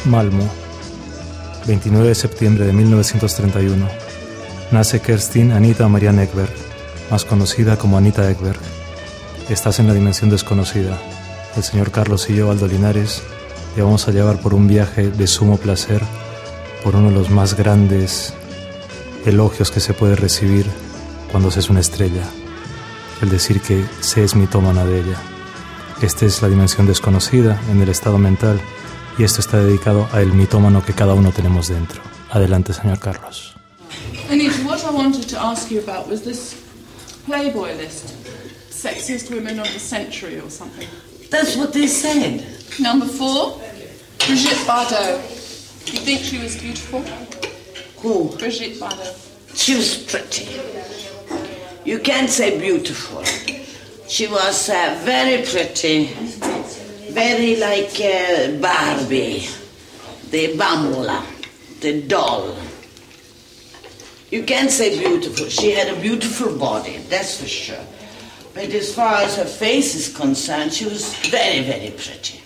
Malmö, 29 de septiembre de 1931. Nace Kerstin Anita Marianne Ekberg, más conocida como Anita Ekberg. Estás en la dimensión desconocida. El señor Carlos y yo, Aldo Linares, te vamos a llevar por un viaje de sumo placer, por uno de los más grandes elogios que se puede recibir cuando se es una estrella, el decir que se es mitómana de ella. Esta es la dimensión desconocida en el estado mental, y esto está dedicado al mitómano que cada uno tenemos dentro. Adelante, señor Carlos. Anita, what I wanted to ask you about was this Playboy list. Sexiest women of the century or something. That's what they said. Number 4, Brigitte Bardot. Do you think she was beautiful? Who? Brigitte Bardot. She was pretty. You can't say beautiful. She was very pretty. Very like Barbie. The Bambola. The doll. You can't say beautiful. She had a beautiful body, that's for sure. But as far as her face is concerned, she was very, very pretty.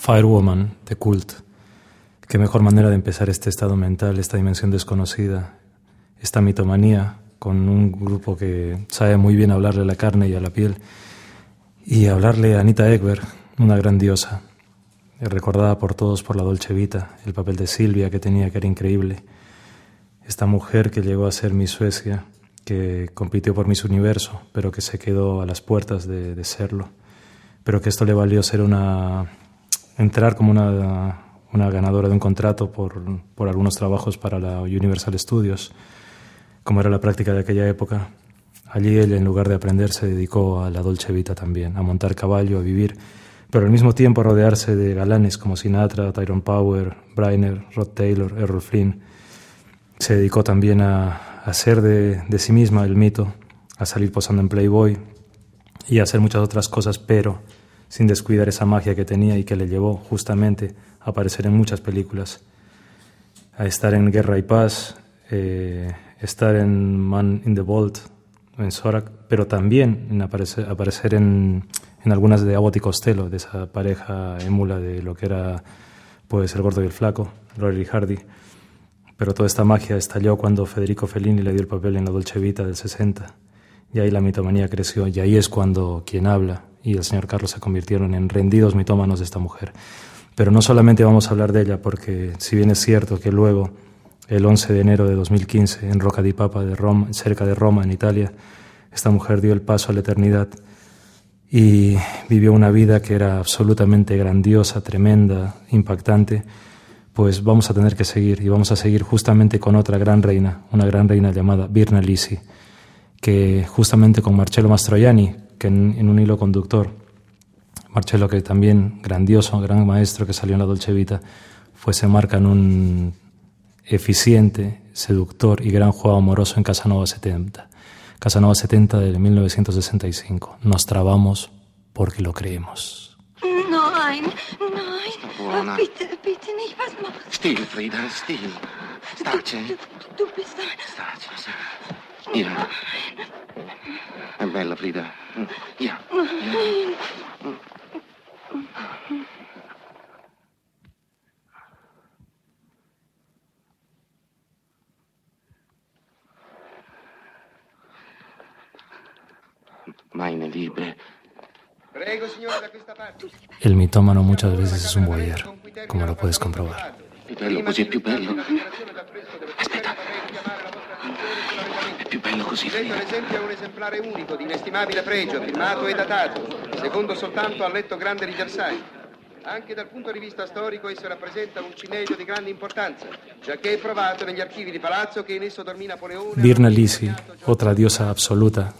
Firewoman, de Cult. Qué mejor manera de empezar este estado mental, esta dimensión desconocida, esta mitomanía, con un grupo que sabe muy bien hablarle a la carne y a la piel, y hablarle a Anita Ekberg, una gran diosa, recordada por todos por la Dolce Vita, el papel de Silvia que tenía, que era increíble. Esta mujer que llegó a ser Miss Suecia, que compitió por Miss Universo, pero que se quedó a las puertas de serlo, pero que esto le valió entrar como una ganadora de un contrato por algunos trabajos para la Universal Studios, como era la práctica de aquella época. Allí ella, en lugar de aprender, se dedicó a la Dolce Vita también, a montar caballo, a vivir, pero al mismo tiempo a rodearse de galanes como Sinatra, Tyrone Power, Briner, Rod Taylor, Errol Flynn. Se dedicó también a hacer de sí misma el mito, a salir posando en Playboy y a hacer muchas otras cosas, pero sin descuidar esa magia que tenía y que le llevó justamente a aparecer en muchas películas, a estar en Guerra y Paz, estar en Man in the Vault, en Zorak, pero también en aparecer en algunas de Abbott y Costello, de esa pareja émula de lo que era pues El Gordo y el Flaco, Laurel y Hardy. Pero toda esta magia estalló cuando Federico Fellini le dio el papel en la Dolce Vita del 60, y ahí la mitomanía creció, y ahí es cuando Quien habla y el señor Carlos se convirtieron en rendidos mitómanos de esta mujer. Pero no solamente vamos a hablar de ella, porque si bien es cierto que luego, el 11 de enero de 2015, en Rocca di Papa, cerca de Roma, en Italia, esta mujer dio el paso a la eternidad y vivió una vida que era absolutamente grandiosa, tremenda, impactante, pues vamos a tener que seguir, y vamos a seguir justamente con otra gran reina, una gran reina llamada Virna Lisi, que justamente con Marcello Mastroianni, que en un hilo conductor, Marcello, que también grandioso, gran maestro que salió en la Dolce Vita, se marca en un eficiente, seductor y gran juego amoroso en Casanova 70. Casanova 70 de 1965. Nos trabamos porque lo creemos. Nein, nein. Bitte, bitte nicht, was machst du? Still, Frida, still. Starce. Du bist ein... Starce, sì. Ja. È bella, Frida. Ja. Meine Liebe. El mitómano muchas veces es un voyeur, como lo puedes comprobar. Più bello così, più bello. Aspetta. È più bello così. Questo, ad esempio, è un esemplare unico di inestimabile pregio, firmato e datato, secondo soltanto al letto grande di Versailles. Anche dal punto di vista storico esso rappresenta un ciliegio di grande importanza, giacché è provato negli archivi di palazzo che in esso dormì Napoleone. Virna Lisi, otra diosa absoluta.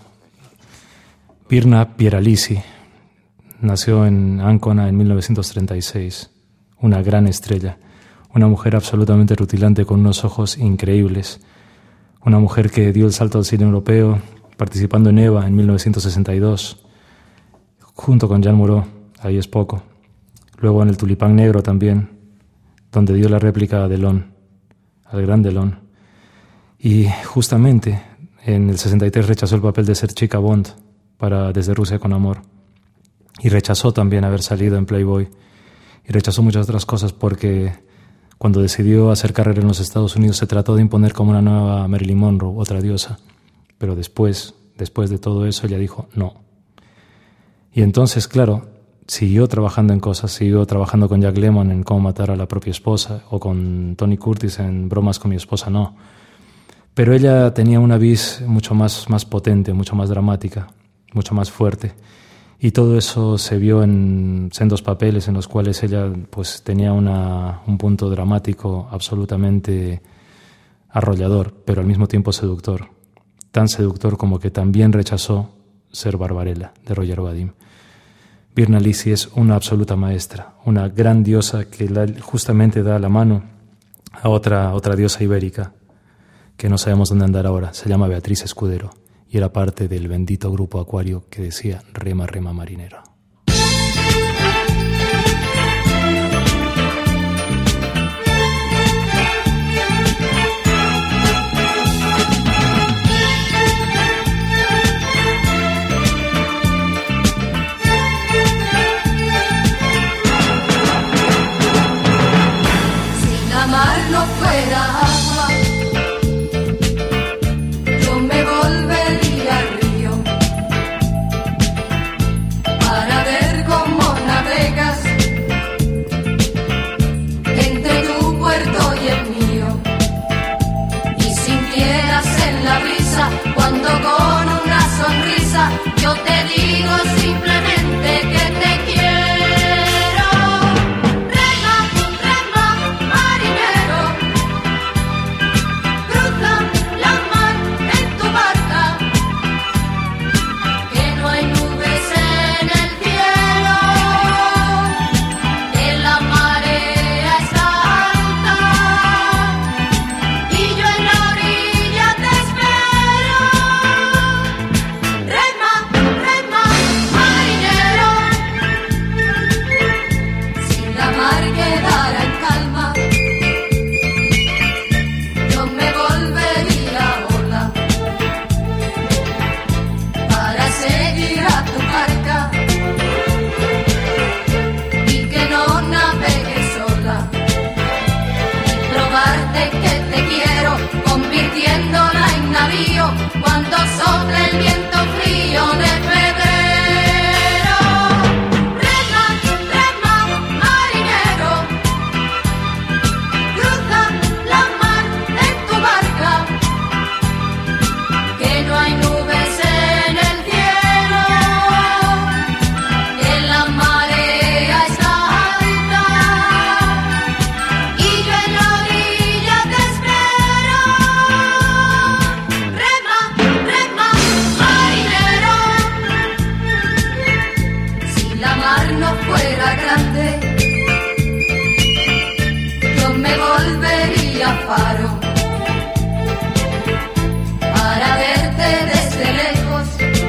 Virna Pieralisi nació en Ancona en 1936, una gran estrella, una mujer absolutamente rutilante con unos ojos increíbles, una mujer que dio el salto al cine europeo participando en Eva en 1962, junto con Jean Moreau, ahí es poco. Luego en El Tulipán Negro también, donde dio la réplica a Delon, al gran Delon. Y justamente en el 63 rechazó el papel de ser chica Bond para Desde Rusia con Amor. Y rechazó también haber salido en Playboy. Y rechazó muchas otras cosas porque cuando decidió hacer carrera en los Estados Unidos se trató de imponer como una nueva Marilyn Monroe, otra diosa. Pero después de todo eso ella dijo no. Y entonces, claro, siguió trabajando en cosas, siguió trabajando con Jack Lemmon en Cómo matar a la propia esposa, o con Tony Curtis en Bromas con mi esposa no. Pero ella tenía una vis mucho más potente, mucho más dramática, mucho más fuerte. Y todo eso se vio en sendos papeles en los cuales ella pues tenía un punto dramático absolutamente arrollador, pero al mismo tiempo seductor. Tan seductor como que también rechazó ser Barbarella, de Roger Vadim. Virna Lisi es una absoluta maestra, una gran diosa que justamente da la mano a otra diosa ibérica que no sabemos dónde andar ahora. Se llama Beatriz Escudero y era parte del bendito grupo Acuario que decía rema, rema, marinero. la mar no fuera grande, yo me volvería faro para verte desde lejos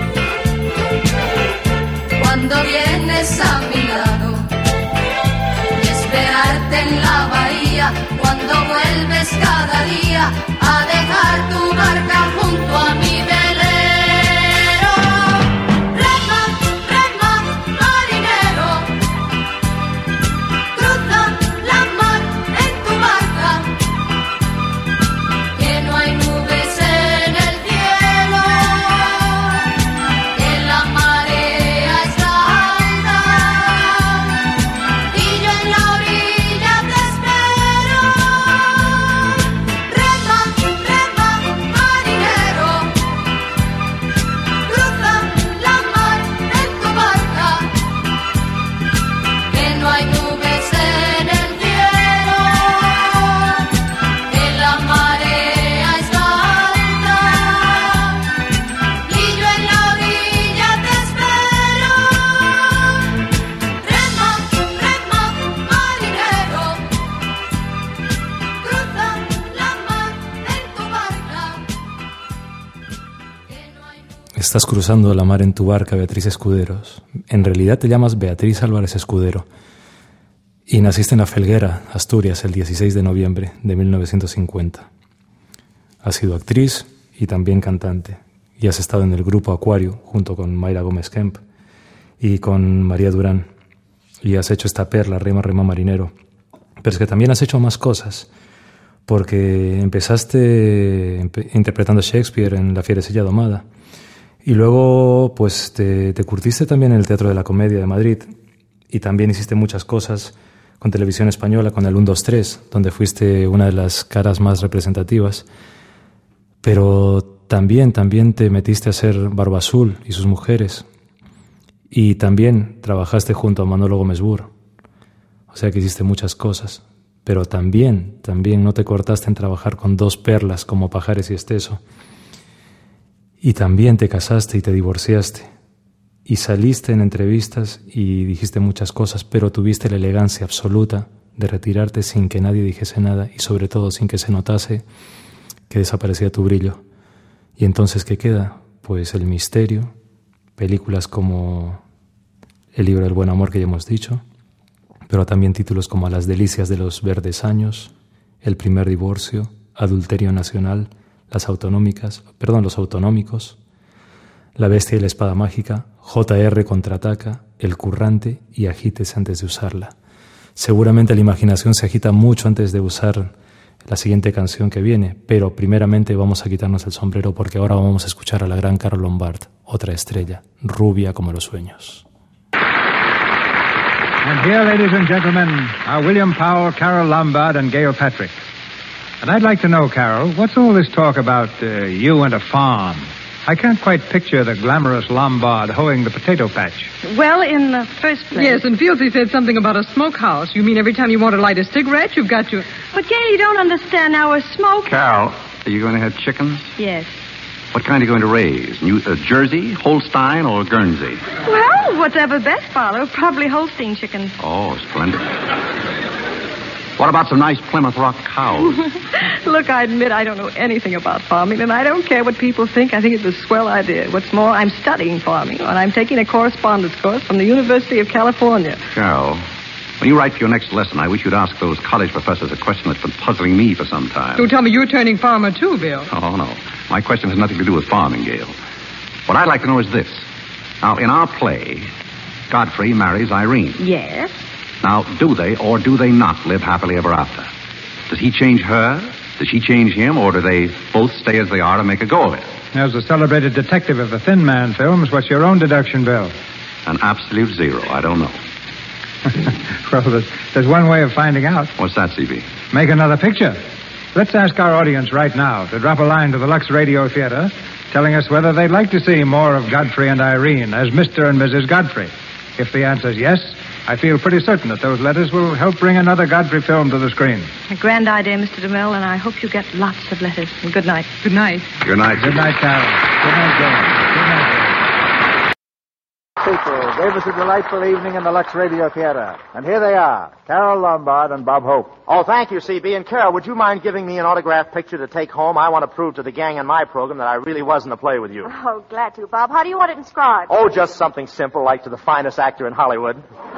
cuando vienes a mi lado y esperarte en la bahía cuando vuelves cada día a dejar tu barca junto a mi velero. Estás cruzando la mar en tu barca, Beatriz Escuderos. En realidad te llamas Beatriz Álvarez Escudero y naciste en La Felguera, Asturias, el 16 de noviembre de 1950. Has sido actriz y también cantante y has estado en el grupo Acuario junto con Mayra Gómez Kemp y con María Durán y has hecho esta perla, Rema, Rema Marinero. Pero es que también has hecho más cosas porque empezaste interpretando Shakespeare en La Fierecilla Domada. Y luego pues te curtiste también en el Teatro de la Comedia de Madrid y también hiciste muchas cosas con Televisión Española, con el 1, 2, 3, donde fuiste una de las caras más representativas. Pero también te metiste a hacer Barba Azul y sus mujeres. Y también trabajaste junto a Manolo Gómez Bur. O sea que hiciste muchas cosas. Pero también no te cortaste en trabajar con dos perlas como Pajares y Esteso. Y también te casaste y te divorciaste. Y saliste en entrevistas y dijiste muchas cosas, pero tuviste la elegancia absoluta de retirarte sin que nadie dijese nada y sobre todo sin que se notase que desaparecía tu brillo. Y entonces, ¿qué queda? Pues el misterio, películas como El libro del buen amor que ya hemos dicho, pero también títulos como Las delicias de los verdes años, El primer divorcio, Adulterio nacional, Los autonómicos, La bestia y la espada mágica, J.R. contraataca, El currante y Agítese antes de usarla. Seguramente la imaginación se agita mucho antes de usar la siguiente canción que viene, pero primeramente vamos a quitarnos el sombrero porque ahora vamos a escuchar a la gran Carole Lombard, otra estrella, rubia como los sueños. And here, ladies and gentlemen, are William Powell, Carole Lombard, and Gail Patrick. And I'd like to know, Carole, what's all this talk about you and a farm? I can't quite picture the glamorous Lombard hoeing the potato patch. Well, in the first place... Yes, and Fieldsy said something about a smokehouse. You mean every time you want to light a cigarette, you've got to... But, Gail, you don't understand. Now, a smoke... Carole, are you going to have chickens? Yes. What kind are you going to raise? Jersey, Holstein, or Guernsey? Well, whatever best, Father. Probably Holstein chickens. Oh, splendid. What about some nice Plymouth Rock cows? Look, I admit I don't know anything about farming, and I don't care what people think. I think it's a swell idea. What's more, I'm studying farming, and I'm taking a correspondence course from the University of California. Carole, when you write for your next lesson, I wish you'd ask those college professors a question that's been puzzling me for some time. Don't tell me you're turning farmer too, Bill. Oh, no. My question has nothing to do with farming, Gail. What I'd like to know is this. Now, in our play, Godfrey marries Irene. Yes. Now, do they or do they not live happily ever after? Does he change her? Does she change him? Or do they both stay as they are and make a go of it? As the celebrated detective of the Thin Man films, what's your own deduction, Bill? An absolute zero. I don't know. Well, there's one way of finding out. What's that, C.B.? Make another picture. Let's ask our audience right now to drop a line to the Lux Radio Theater telling us whether they'd like to see more of Godfrey and Irene as Mr. and Mrs. Godfrey. If the answer is yes, I feel pretty certain that those letters will help bring another Godfrey film to the screen. A grand idea, Mr. DeMille, and I hope you get lots of letters. And good night. Good night. Good night. Good night, Carole. Good night, Joe. Good night, Joe. people gave us a delightful evening in the Lux Radio Theater. And here they are, Carol Lombard and Bob Hope. Oh, thank you, C.B. And Carol, would you mind giving me an autographed picture to take home? I want to prove to the gang in my program that I really was in a play with you. Oh, glad to, Bob. How do you want it inscribed? Oh, just something simple, like to the finest actor in Hollywood.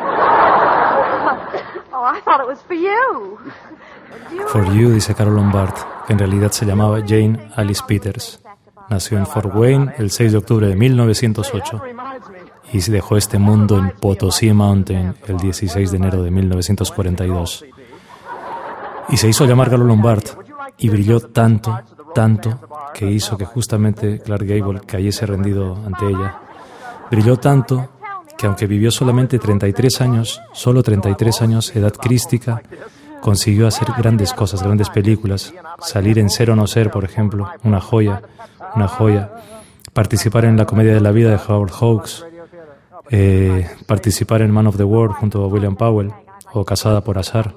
Oh, I thought it was for you. For You, dice Carol Lombard, que en realidad se llamaba Jane Alice Peters. Nació en Fort Wayne el 6 de octubre de 1908 y dejó este mundo en Potosí Mountain el 16 de enero de 1942. Y se hizo llamar Carol Lombard y brilló tanto, que hizo que justamente Clark Gable cayese rendido ante ella. Brilló tanto que aunque vivió solamente 33 años, solo 33 años, edad crística, consiguió hacer grandes cosas, grandes películas, salir en Ser o No Ser, por ejemplo, una joya, participar en La Comedia de la Vida de Howard Hawks, participar en Man of the World junto a William Powell, o Casada por Azar,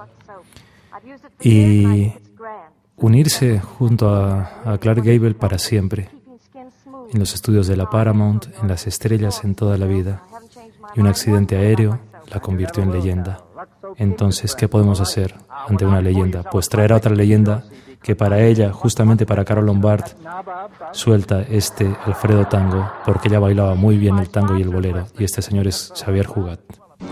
y unirse junto a Clark Gable para siempre, en los estudios de la Paramount, en las estrellas en toda la vida, y un accidente aéreo la convirtió en leyenda. Entonces, ¿qué podemos hacer ante una leyenda? Pues traer a otra leyenda que para ella, justamente para Carol Lombard, suelta este Alfredo Tango, porque ella bailaba muy bien el tango y el bolero, y este señor es Xavier Cugat.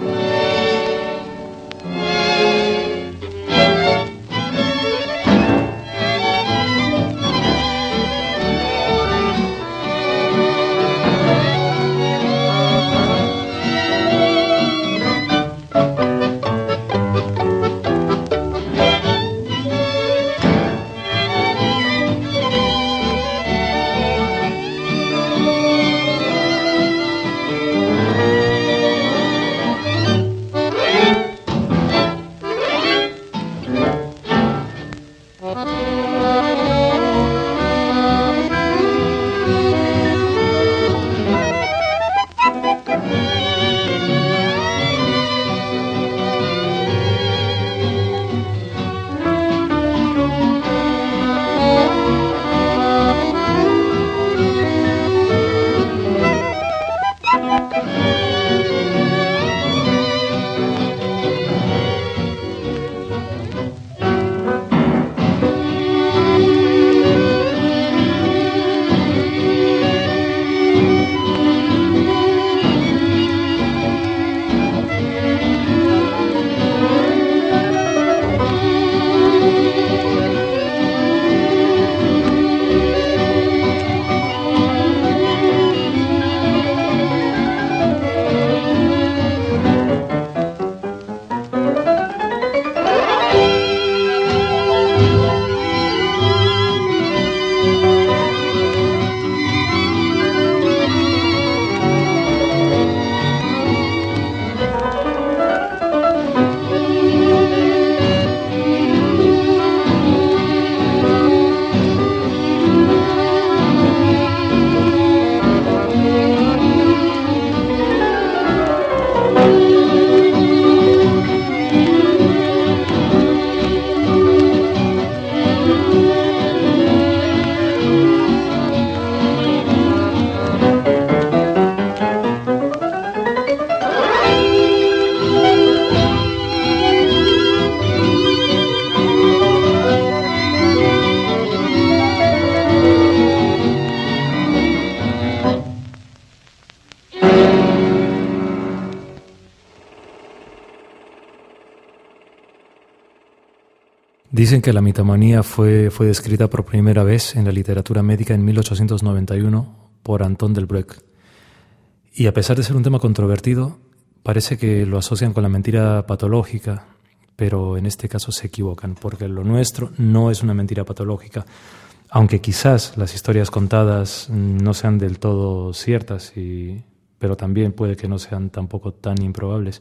Dicen que la mitomanía fue descrita por primera vez en la literatura médica en 1891 por Anton Delbruck. Y a pesar de ser un tema controvertido, parece que lo asocian con la mentira patológica, pero en este caso se equivocan, porque lo nuestro no es una mentira patológica, aunque quizás las historias contadas no sean del todo ciertas, pero también puede que no sean tampoco tan improbables.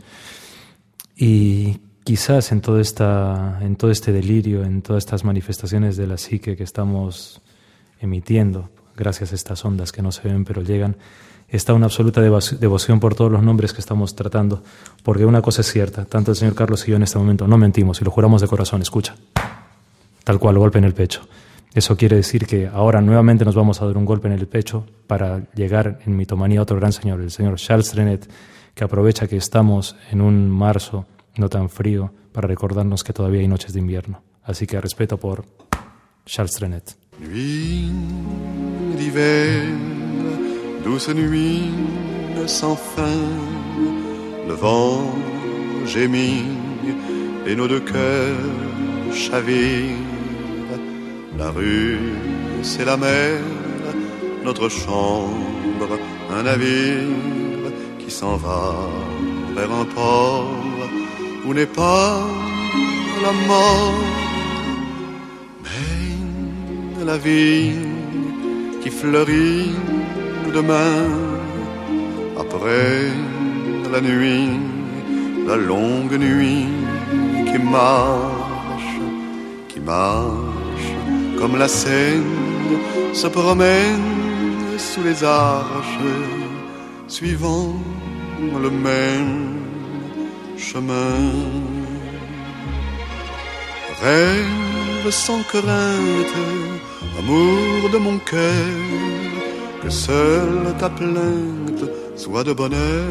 Y quizás en todo este delirio, en todas estas manifestaciones de la psique que estamos emitiendo, gracias a estas ondas que no se ven pero llegan, está una absoluta devoción por todos los nombres que estamos tratando, porque una cosa es cierta, tanto el señor Carlos y yo en este momento no mentimos y lo juramos de corazón, escucha, tal cual, golpe en el pecho. Eso quiere decir que ahora nuevamente nos vamos a dar un golpe en el pecho para llegar en mitomanía a otro gran señor, el señor Charles Trenet, que aprovecha que estamos en un marzo no tan frío para recordarnos que todavía hay noches de invierno. Así que respeto por Charles Trenet. Nuit d'hiver, douce nuit sans fin, le vent gémit et nos deux cœurs chavirent. La rue, c'est la mer, notre chambre, un navire qui s'en va vers un port où n'est pas la mort, mais la vie qui fleurit demain après la nuit, la longue nuit qui marche comme la Seine se promène sous les arches, suivant le même chemin. Rêve sans crainte, amour de mon cœur, que seule ta plainte soit de bonheur.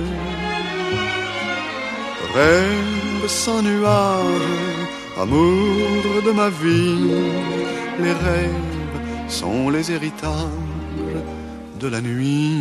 Rêve sans nuage, amour de ma vie, les rêves sont les héritages de la nuit.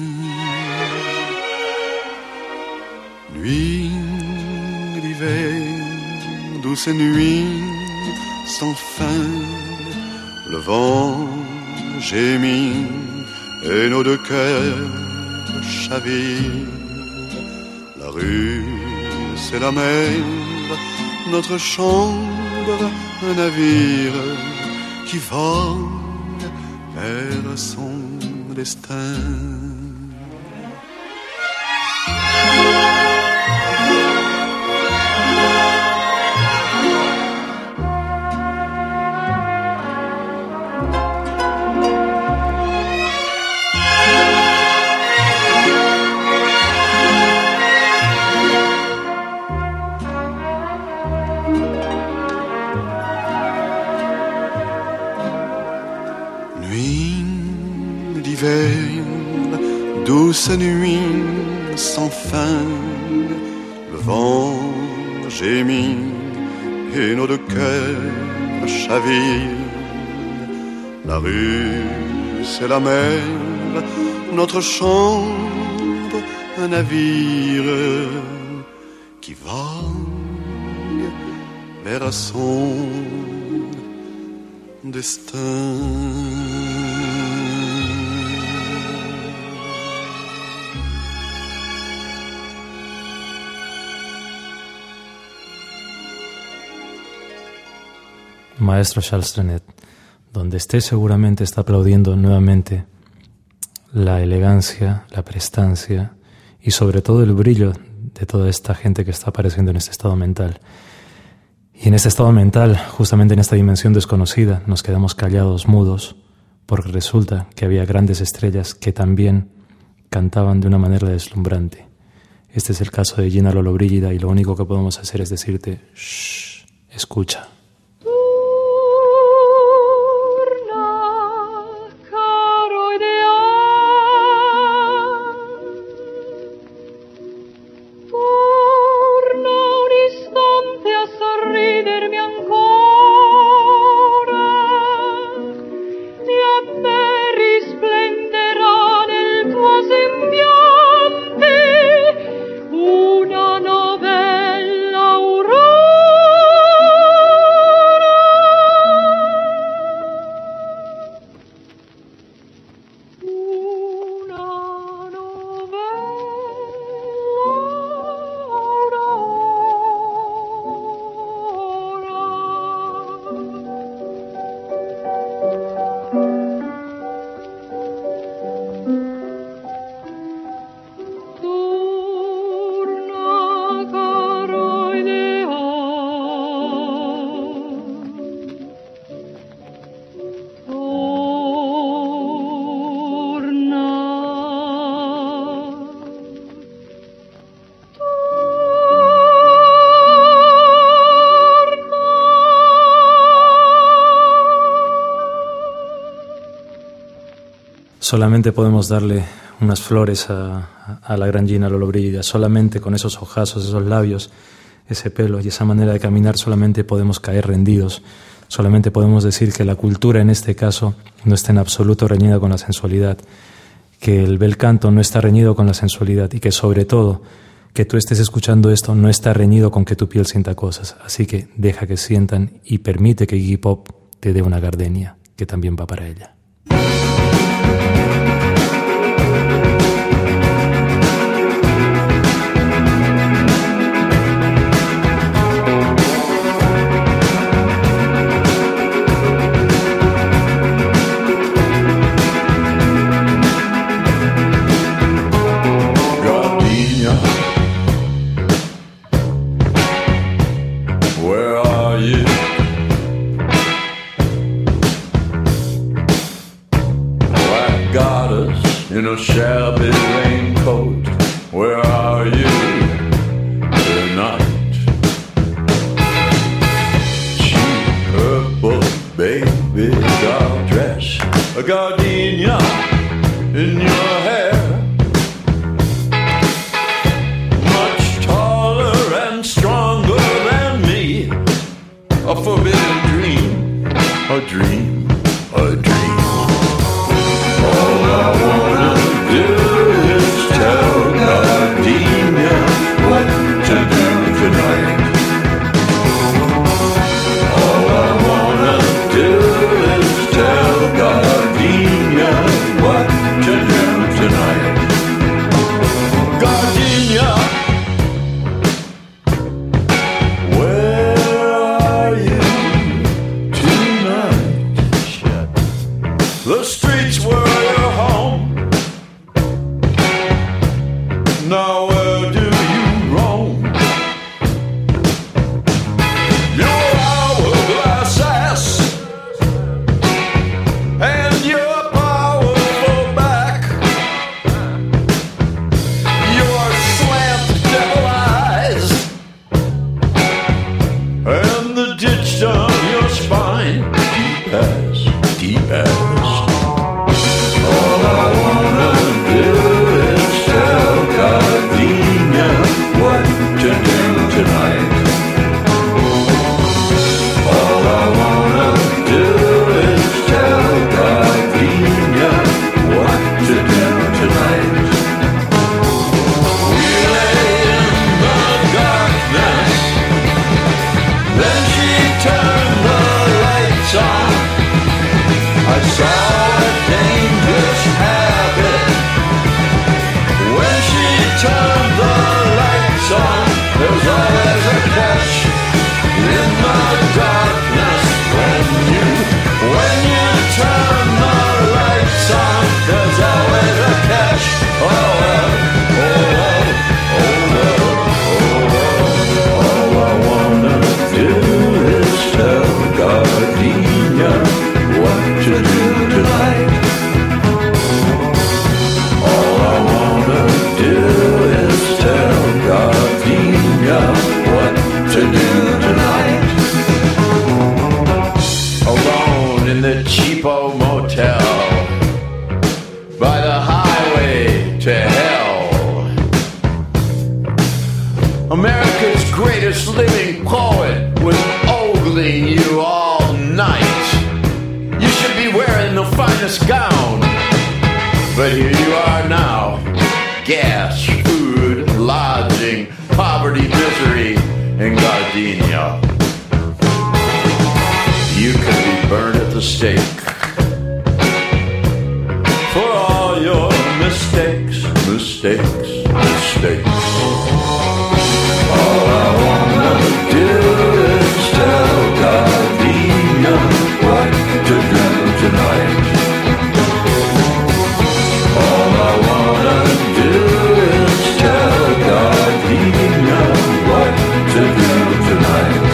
Nuit d'hiver, douce nuit sans fin, le vent gémit et nos deux cœurs chavirent. La rue, c'est la mer, notre chambre, un navire qui vogue vers son destin. Douce nuit sans fin, le vent gémit et nos deux cœurs chavirent. La rue, c'est la mer, notre chambre, un navire qui vogue vers son destin. Maestro Charles Trenet, donde esté seguramente está aplaudiendo nuevamente la elegancia, la prestancia y sobre todo el brillo de toda esta gente que está apareciendo en este estado mental. Y en este estado mental, justamente en esta dimensión desconocida, nos quedamos callados, mudos, porque resulta que había grandes estrellas que también cantaban de una manera deslumbrante. Este es el caso de Gina Lollobrigida y lo único que podemos hacer es decirte, shh, escucha. Una novella aurora Solamente podemos darle unas flores a la gran Gina Lollobrigida, solamente con esos ojazos, esos labios, ese pelo y esa manera de caminar solamente podemos caer rendidos, solamente podemos decir que la cultura en este caso no está en absoluto reñida con la sensualidad, que el bel canto no está reñido con la sensualidad y que sobre todo que tú estés escuchando esto no está reñido con que tu piel sienta cosas, así que deja que sientan y permite que Iggy Pop te dé una gardenia que también va para ella. In a shabby raincoat, where are you tonight? Cheap purple baby doll dress, a gardenia in your hair. Much taller and stronger than me, a forbidden dream, a dream, a dream. All I wanna do is tell Gardenia what to do tonight. All I wanna do is tell Gardenia what to do tonight. Gardenia, where are you tonight? The streets were now where do you roam? Your hourglass ass and your powerful back, your slant devil eyes and the ditch down your spine, deep as, deep as. All I wanna do is tell Gardenia what to do tonight. All I wanna do is tell Gardenia what to do tonight. We lay in the darkness, then she turned the lights on. I saw a dangerous habit. When she turned the lights on, there's always a catch in the darkness. When you turn the lights on, there's always a catch. Oh well, oh well, oh well, oh well. All I wanna do is tell Gardenia what to do tonight. All I wanna do is tell Gardenia what to do tonight. Alone in the cheapo motel by the highway to hell, America's greatest living poet was ogling you all night. You should be wearing the finest gown, but here you are now. Gas, food, lodging, poverty, misery, and gardenia. You could be burned at the stake for all your mistakes, mistakes, mistakes. All I wanna do is tell Gardenia what to do tonight. All I wanna do is tell Gardenia what to do tonight.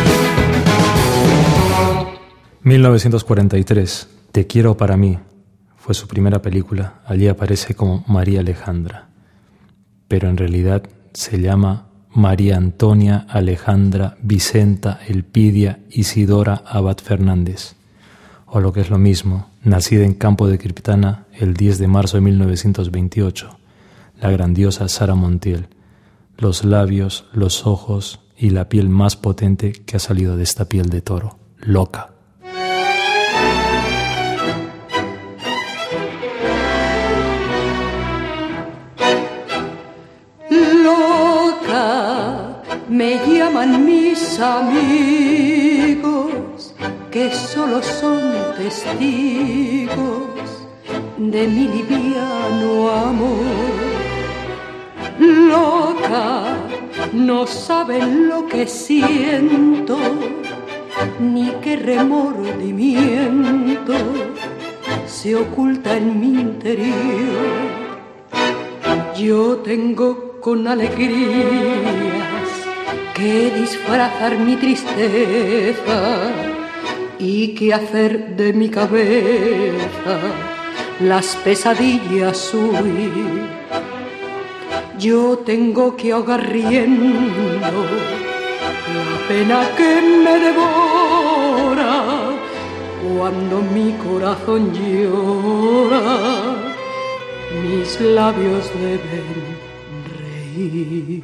1943, Te quiero para mí, fue su primera película. Allí aparece como María Alejandra, pero en realidad se llama María Antonia Alejandra Vicenta Elpidia Isidora Abad Fernández, o lo que es lo mismo, nacida en Campo de Criptana el 10 de marzo de 1928, la grandiosa Sara Montiel, los labios, los ojos y la piel más potente que ha salido de esta piel de toro, loca. Loca, me llaman mis amigos, que solo son testigos de mi liviano amor. Loca, no saben lo que siento, ni qué remordimiento se oculta en mi interior. Yo tengo con alegrías que disfrazar mi tristeza y que hacer de mi cabeza las pesadillas huir. Yo tengo que ahogar riendo la pena que me devora cuando mi corazón llora. Mis labios deben reír.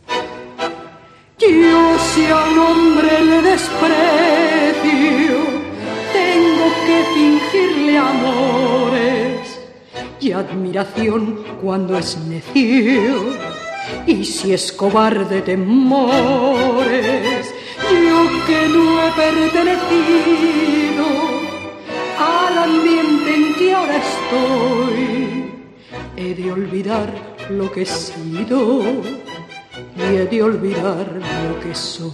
Yo si a un hombre le desprecio, tengo que fingirle amores y admiración cuando es necio, y si es cobarde temores. Yo que no he pertenecido al ambiente en que ahora estoy, he de olvidar lo que he sido y he de olvidar lo que soy.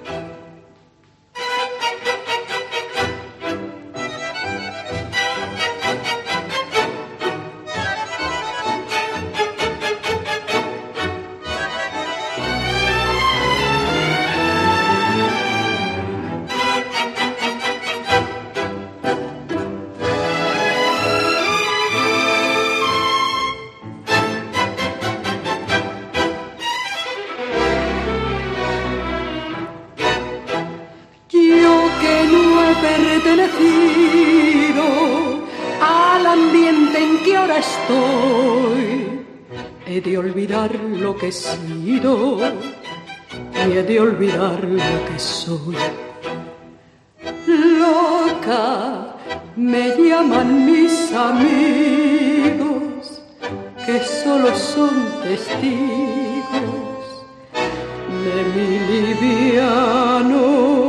Pertenecido al ambiente en que ahora estoy, he de olvidar lo que he sido y he de olvidar lo que soy. Loca, me llaman mis amigos, que solo son testigos de mi liviano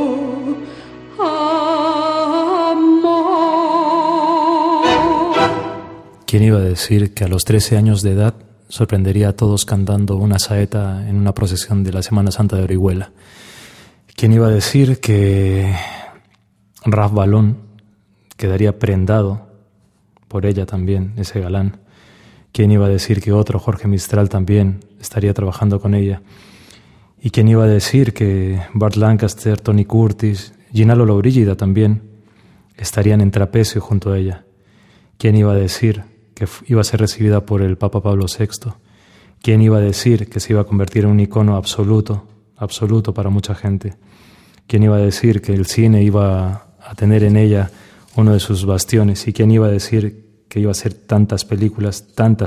¿Quién iba a decir que a los 13 años de edad sorprendería a todos cantando una saeta en una procesión de la Semana Santa de Orihuela? ¿Quién iba a decir que Raf Balón quedaría prendado por ella también, ese galán? ¿Quién iba a decir que otro, Jorge Mistral, también estaría trabajando con ella? ¿Y quién iba a decir que Burt Lancaster, Tony Curtis, Gina Lollobrigida también estarían en trapecio junto a ella? ¿Quién iba a decir que iba a ser recibida por el Papa Pablo VI? ¿Quién iba a decir que se iba a convertir en un icono absoluto para mucha gente? ¿Quién iba a decir que el cine iba a tener en ella uno de sus bastiones? ¿Y quién iba a decir que iba a hacer tantas películas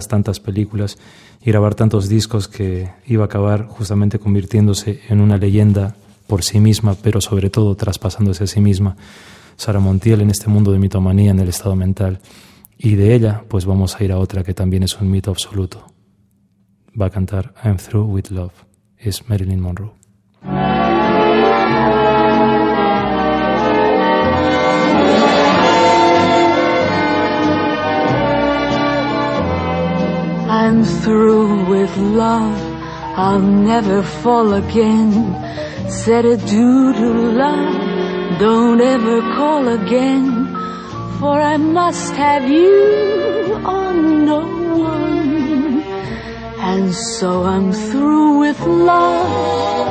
y grabar tantos discos que iba a acabar justamente convirtiéndose en una leyenda por sí misma, pero sobre todo traspasándose a sí misma? Sara Montiel en este mundo de mitomanía en el estado mental. Y de ella, pues vamos a ir a otra que también es un mito absoluto. Va a cantar I'm Through With Love. Es Marilyn Monroe. I'm through with love, I'll never fall again. Said adieu to love, don't ever call again. For I must have you on no one. And so I'm through with love.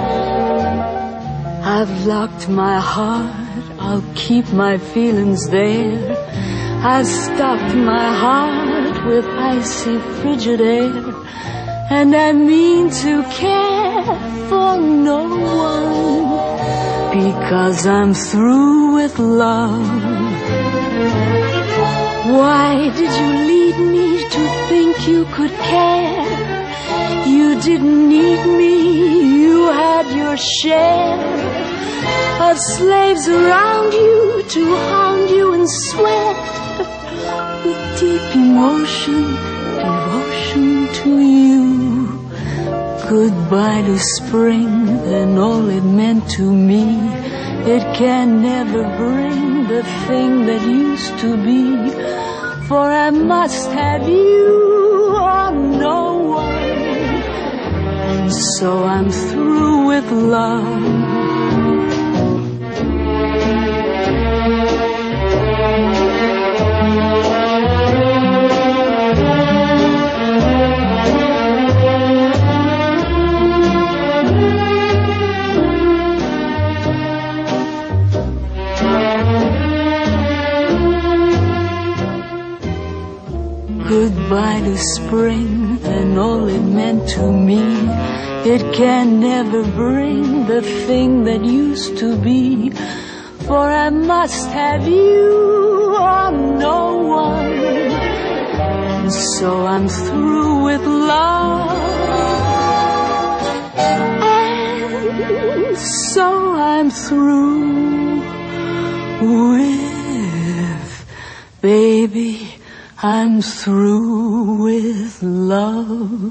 I've locked my heart, I'll keep my feelings there. I've stopped my heart with icy frigid air. And I mean to care for no one, because I'm through with love. Why did you lead me to think you could care? You didn't need me, you had your share of slaves around you to hound you and sweat with deep emotion, devotion to you. Goodbye to spring and all it meant to me. It can never bring the thing that used to be. For I must have you or no one. And so I'm through with love. Goodbye to spring and all it meant to me. It can never bring the thing that used to be. For I must have you or no one. And so I'm through with love. And so I'm through with, baby, I'm through with love.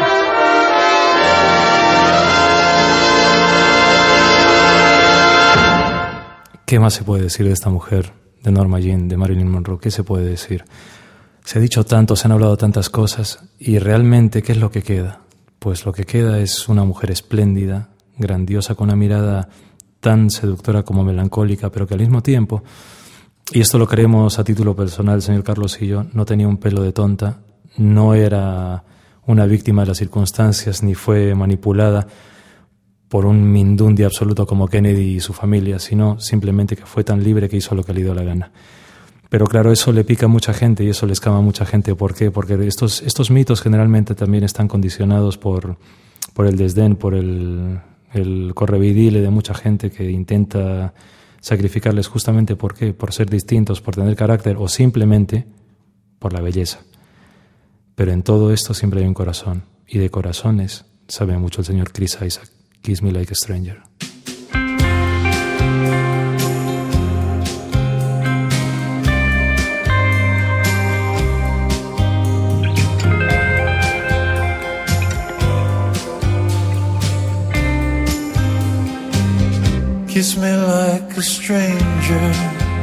¿Qué más se puede decir de esta mujer, de Norma Jean, de Marilyn Monroe? ¿Qué se puede decir? Se ha dicho tanto, se han hablado tantas cosas, y realmente, ¿qué es lo que queda? Pues lo que queda es una mujer espléndida, grandiosa, con una mirada tan seductora como melancólica, pero que al mismo tiempo, y esto lo creemos a título personal, el señor Carlos y yo, no tenía un pelo de tonta, no era una víctima de las circunstancias, ni fue manipulada por un mindundi absoluto como Kennedy y su familia, sino simplemente que fue tan libre que hizo lo que le dio la gana. Pero claro, eso le pica a mucha gente y eso le escama a mucha gente. ¿Por qué? Porque estos mitos generalmente también están condicionados por el desdén, por el correveidile de mucha gente que intenta sacrificarles justamente ¿por qué? Por ser distintos, por tener carácter o simplemente por la belleza. Pero en todo esto siempre hay un corazón, y de corazones sabe mucho el señor Chris Isaak. Kiss Me Like a Stranger. Kiss me like a stranger.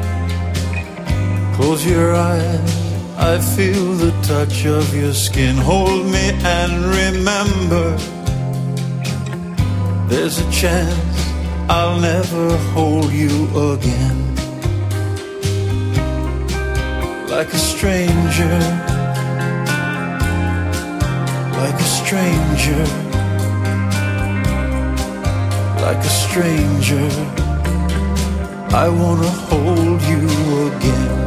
Close your eyes. I feel the touch of your skin. Hold me and remember, there's a chance I'll never hold you again. Like a stranger, like a stranger, like a stranger, I wanna hold you again.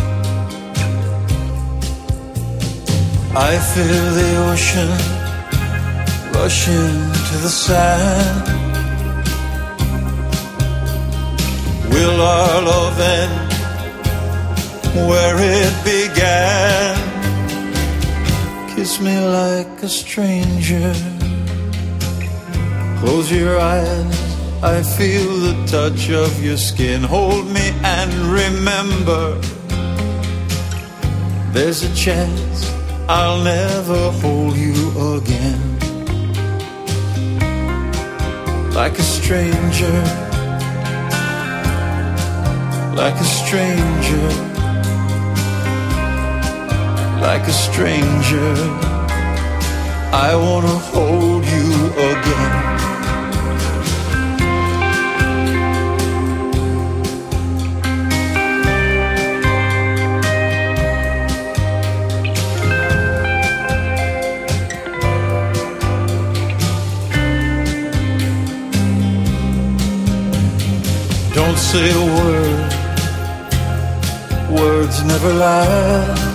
I feel the ocean rushing to the sand. Will our love end where it began? Kiss me like a stranger. Close your eyes, I feel the touch of your skin. Hold me and remember, there's a chance I'll never hold you again. Like a stranger, like a stranger, like a stranger, I wanna hold you again. Don't say a word, words never last.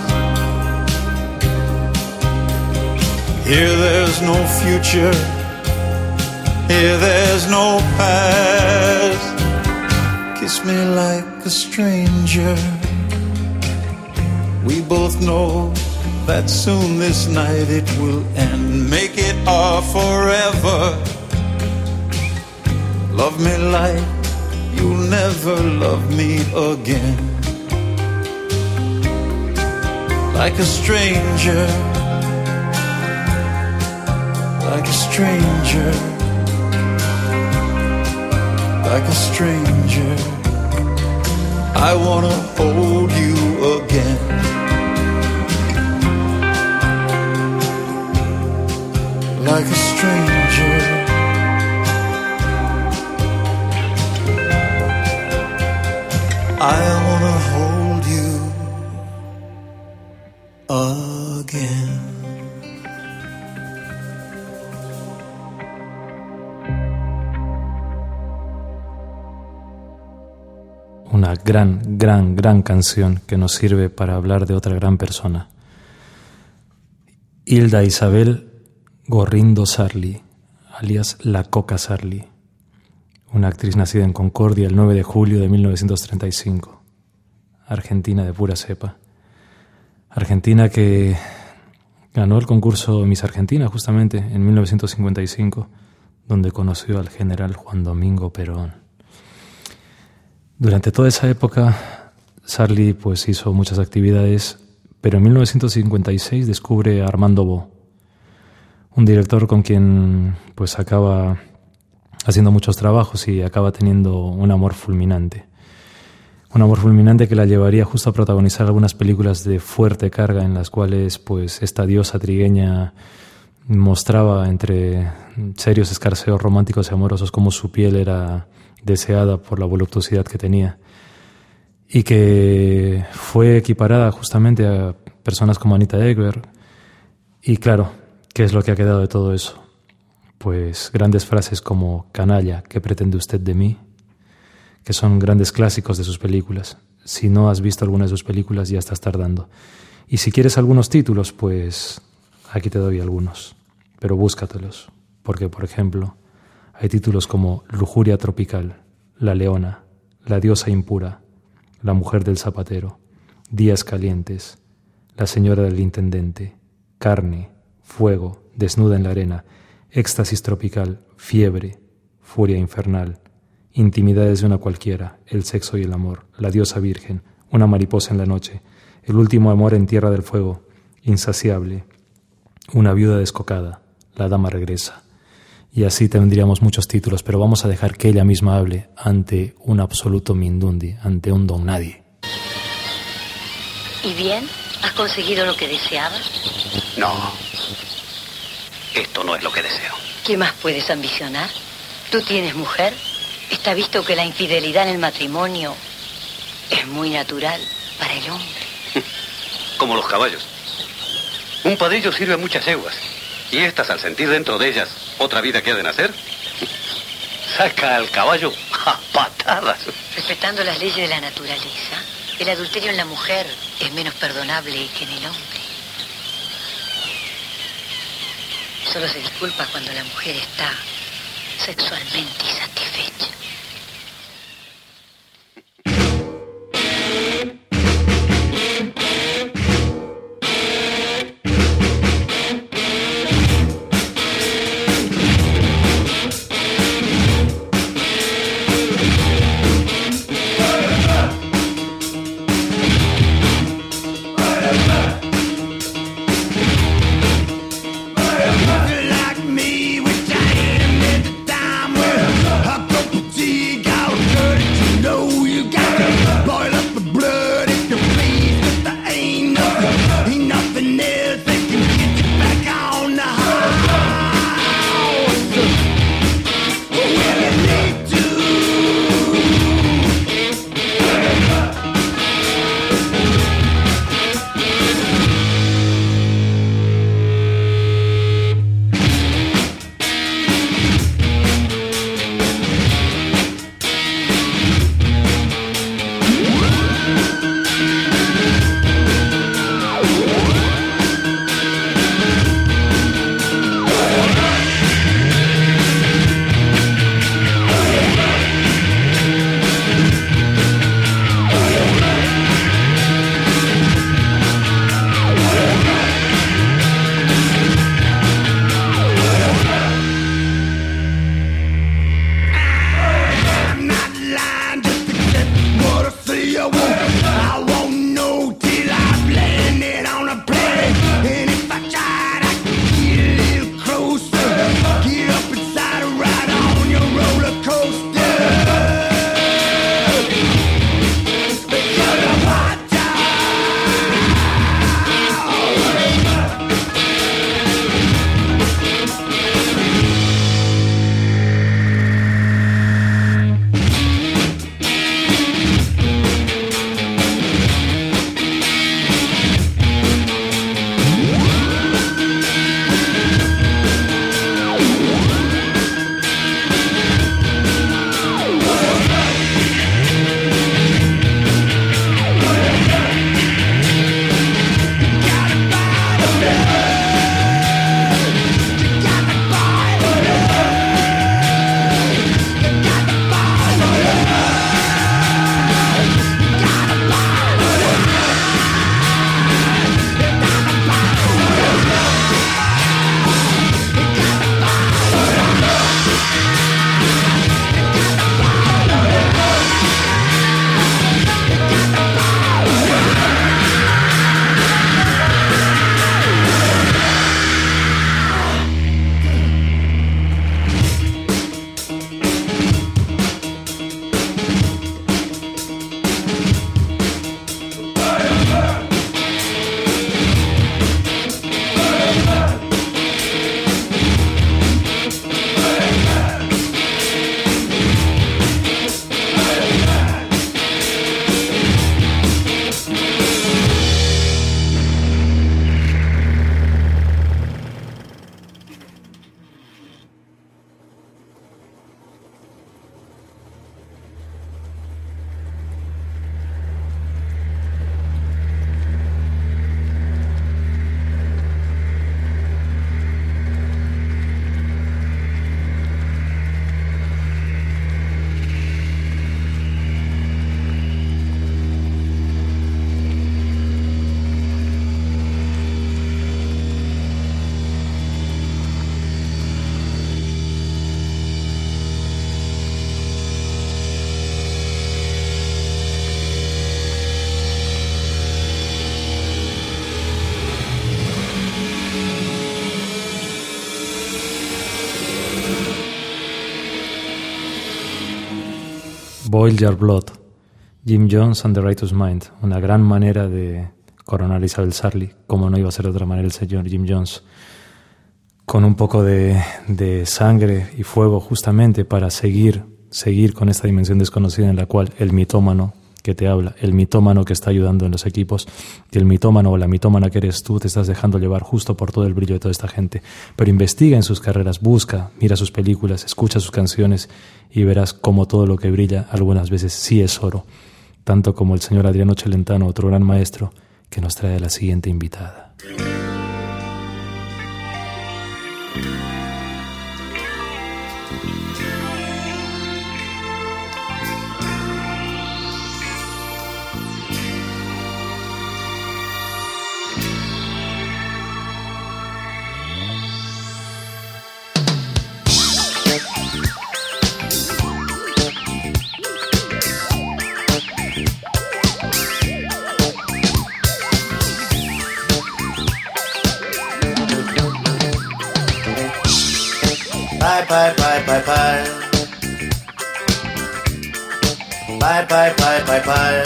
Here there's no future, here there's no past. Kiss me like a stranger. We both know that soon this night it will end. Make it our forever. Love me like you'll never love me again. Like a stranger, like a stranger, like a stranger. I wanna hold you again. Like a stranger. I wanna hold you again. Una gran canción que nos sirve para hablar de otra gran persona. Hilda Isabel Gorrindo Sarli, alias La Coca Sarli, una actriz nacida en Concordia el 9 de julio de 1935, argentina de pura cepa. Argentina que ganó el concurso Miss Argentina justamente en 1955, donde conoció al general Juan Domingo Perón. Durante toda esa época, Sarli pues hizo muchas actividades, pero en 1956 descubre a Armando Bo, un director con quien pues acaba haciendo muchos trabajos y acaba teniendo un amor fulminante. Un amor fulminante que la llevaría justo a protagonizar algunas películas de fuerte carga en las cuales pues esta diosa trigueña mostraba entre serios escarceos románticos y amorosos cómo su piel era deseada por la voluptuosidad que tenía y que fue equiparada justamente a personas como Anita Ekberg. Y claro, ¿qué es lo que ha quedado de todo eso? Pues grandes frases como «Canalla, ¿qué pretende usted de mí?», que son grandes clásicos de sus películas. Si no has visto alguna de sus películas, ya estás tardando. Y si quieres algunos títulos, pues aquí te doy algunos, pero búscatelos, porque, por ejemplo, hay títulos como Lujuria tropical, La leona, La diosa impura, La mujer del zapatero, Días calientes, La señora del intendente, Carne, Fuego, Desnuda en la arena, Éxtasis tropical, Fiebre, Furia infernal, Intimidades de una cualquiera, El sexo y el amor, La diosa virgen, Una mariposa en la noche, El último amor en tierra del fuego, Insaciable, Una viuda descocada, La dama regresa. Y así tendríamos muchos títulos, pero vamos a dejar que ella misma hable ante un absoluto mindundi, ante un don nadie. ¿Y bien? ¿Has conseguido lo que deseabas? No. Esto no es lo que deseo. ¿Qué más puedes ambicionar? ¿Tú tienes mujer? Está visto que la infidelidad en el matrimonio es muy natural para el hombre. Como los caballos. Un padrillo sirve a muchas yeguas. Y estas, al sentir dentro de ellas otra vida que ha de nacer, saca al caballo a patadas. Respetando las leyes de la naturaleza, el adulterio en la mujer es menos perdonable que en el hombre. Solo se disculpa cuando la mujer está sexualmente insatisfecha. Like me, which I ain't admit the time. Well, Boil Your Blood, Jim Jones and the Righteous Mind, una gran manera de coronar a Isabel Sarli, como no iba a ser de otra manera el señor Jim Jones, con un poco de sangre y fuego justamente para seguir con esta dimensión desconocida en la cual el mitómano que te habla, el mitómano que está ayudando en los equipos, y el mitómano o la mitómana que eres tú te estás dejando llevar justo por todo el brillo de toda esta gente. Pero investiga en sus carreras, busca, mira sus películas, escucha sus canciones y verás cómo todo lo que brilla algunas veces sí es oro, tanto como el señor Adriano Celentano, otro gran maestro, que nos trae a la siguiente invitada. Bye, bye, bye, bye, bye. Bye, bye, bye, bye, bye.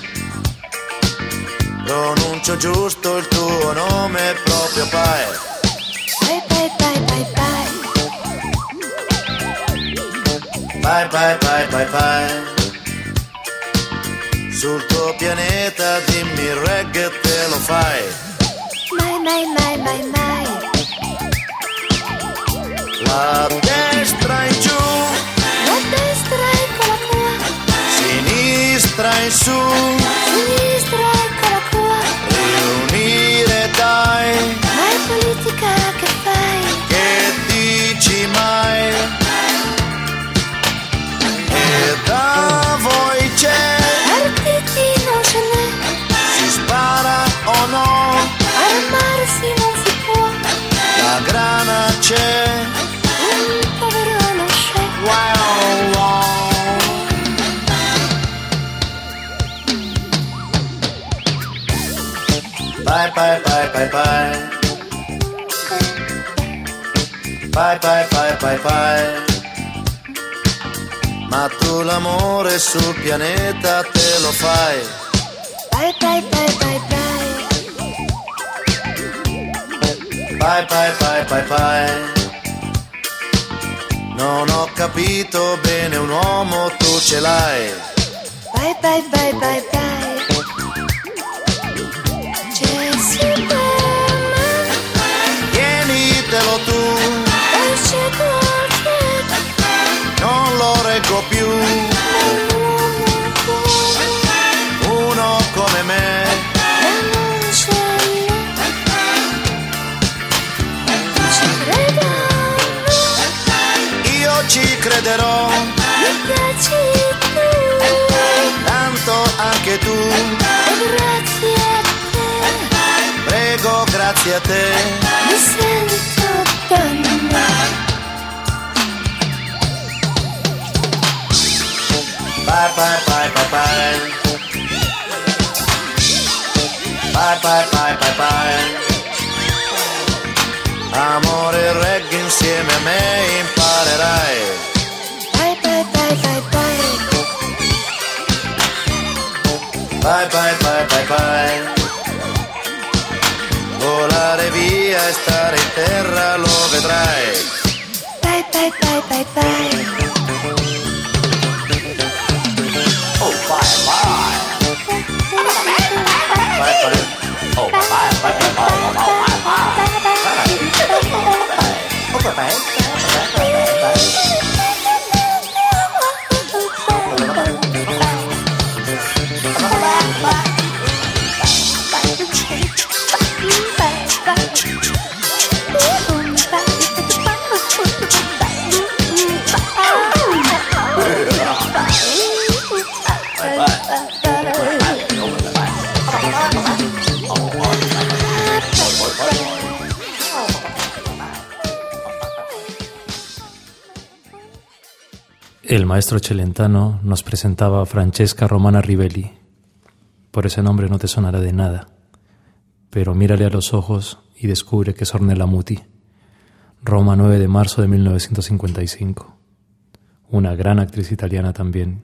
Pronuncio giusto il tuo nome proprio, bye. Bye, bye, bye, bye, bye. Bye, bye, bye, bye, bye. Sul tuo pianeta dimmi il reggae te lo fai. Mai, mai, mai, mai, mai. La destra in giù, La destra eccola qua, sinistra in su, sinistra eccola qua. riunire dai, Ma è politica che fai? che dici mai? E da voi c'è, Partiti non ce n'è, si spara o no? armarsi non si può. La grana c'è. Wow, wow. Bye, bye, bye, bye, bye. Bye, bye, bye, bye, bye. Ma tu l'amore sul pianeta te lo fai. Bye, bye, bye, bye, bye. Bye, bye, bye, bye, bye. Non ho capito bene un uomo, tu ce l'hai. Bye, bye, bye, bye, bye. Superman, Tienitelo tu, esce qualche, non lo reggo più. Uno come me, non ce n'è. Ci credo, io ci crederò. mi piaci tu, Tanto anche tu, e grazie a te, prego, grazie a te. mi sento donna. Bye, bye, bye, bye, bye. Bye, bye, bye, bye, bye. Amore e reggae insieme a me imparerai. Bye, bye, bye, bye, bye. Bye, bye, bye, bye, bye. Volare via e stare in terra lo vedrai. Bye, bye, bye, bye, bye. Oh, bye, bye. Bye, bye. Oh, bye, bye, bye, bye, bye, bye, bye, bye, bye. El maestro Celentano nos presentaba a Francesca Romana Rivelli. Por ese nombre no te sonará de nada, pero mírale a los ojos y descubre que es Ornella Muti. Roma, 9 de marzo de 1955. Una gran actriz italiana también,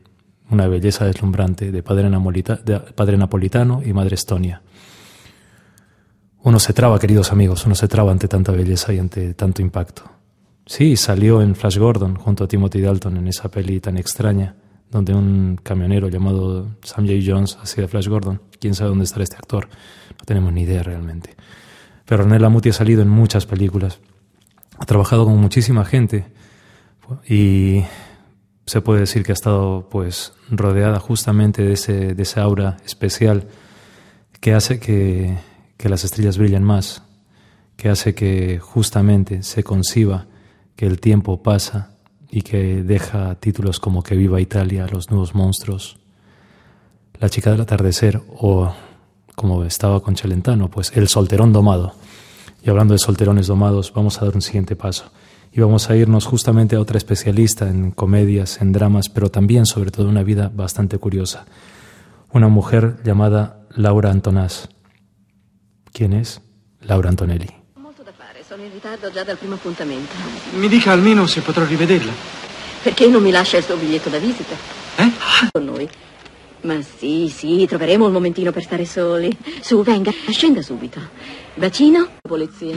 una belleza deslumbrante, de padre napolitano y madre estonia. Uno se traba, queridos amigos, uno se traba ante tanta belleza y ante tanto impacto. Sí, salió en Flash Gordon junto a Timothy Dalton en esa peli tan extraña, donde un camionero llamado Sam J. Jones hacía de Flash Gordon. ¿Quién sabe dónde estará este actor? No tenemos ni idea realmente. Pero Ornella Muti ha salido en muchas películas. Ha trabajado con muchísima gente y se puede decir que ha estado pues rodeada justamente de esa aura especial que hace que las estrellas brillen más, que hace que justamente se conciba que el tiempo pasa y que deja títulos como Que viva Italia, Los nuevos monstruos, La chica del atardecer o, como estaba con Celentano, pues El solterón domado. Y hablando de solterones domados, vamos a dar un siguiente paso. Y vamos a irnos justamente a otra especialista en comedias, en dramas, pero también, sobre todo, una vida bastante curiosa. Una mujer llamada Laura Antonàs. ¿Quién es? Laura Antonelli. Ho molto da fare, sono in ritardo già dal primo appuntamento. Mi dica almeno se potrò rivederla. Perché non mi lascia il suo biglietto da visita? Con noi. Ma sì, troveremo un momentino per stare soli. Su, venga, scenda subito. Bacino? Polizia.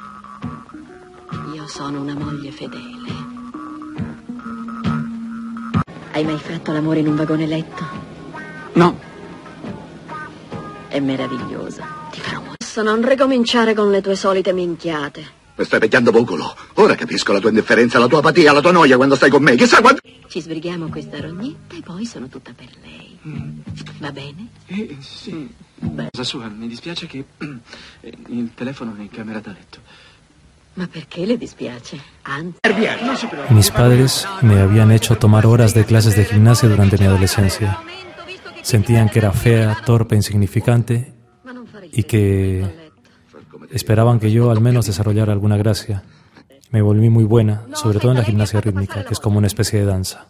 Io sono una moglie fedele. Hai mai fatto l'amore in un vagone letto? No. È meraviglioso. Ti farò mosso non ricominciare con le tue solite minchiate. Mi stai picchiando vocolo. Ora capisco la tua indifferenza, la tua apatia, la tua noia quando stai con me. Chissà quanto... Ci sbrighiamo questa rognetta e poi sono tutta per lei. Va bene? Sì. Cosa sua, mi dispiace che il telefono è in camera da letto. Ma perché le dispiace? Anzi, Mis padres me habían hecho tomar horas de clases de gimnasia durante mi adolescencia. Sentían que era fea, torpe, insignificante y que esperaban que yo al menos desarrollara alguna gracia. Me volví muy buena, sobre todo en la gimnasia rítmica, que es como una especie de danza.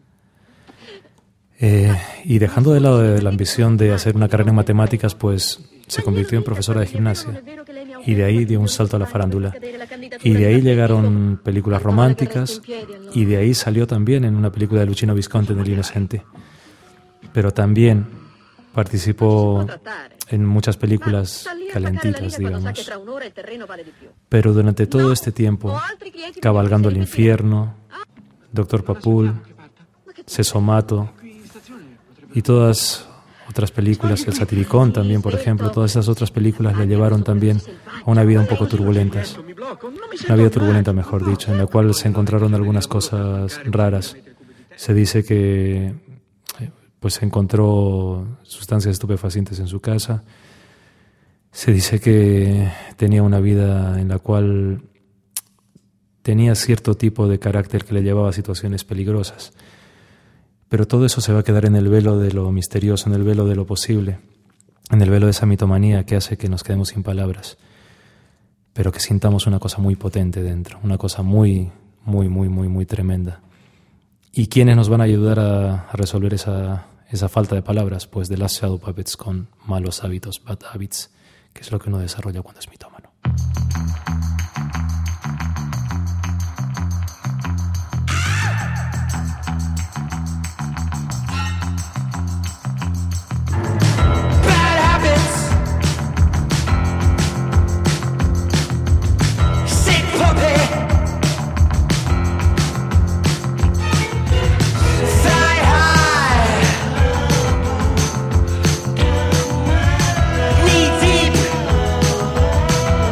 Y dejando de lado la ambición de hacer una carrera en matemáticas, pues se convirtió en profesora de gimnasia. Y de ahí dio un salto a la farándula. Y de ahí llegaron películas románticas. Y de ahí salió también en una película de Luchino Visconti, en El Inocente. Pero también participó en muchas películas calentitas, digamos. Pero durante todo este tiempo, Cabalgando el infierno, Doctor Papul, Sesomato y todas otras películas, El Satiricón también, por ejemplo, todas esas otras películas le llevaron también a una vida un poco turbulenta. Una vida turbulenta, mejor dicho, en la cual se encontraron algunas cosas raras. Se dice que pues se encontró sustancias estupefacientes en su casa. Se dice que tenía una vida en la cual tenía cierto tipo de carácter que le llevaba a situaciones peligrosas. Pero todo eso se va a quedar en el velo de lo misterioso, en el velo de lo posible, en el velo de esa mitomanía que hace que nos quedemos sin palabras, pero que sintamos una cosa muy potente dentro, una cosa muy, muy, muy, muy, muy tremenda. ¿Y quiénes nos van a ayudar a resolver esa falta de palabras? Pues The Last Shadow Puppets con Malos Hábitos, Bad Habits, que es lo que uno desarrolla cuando es mitómano. Knee deep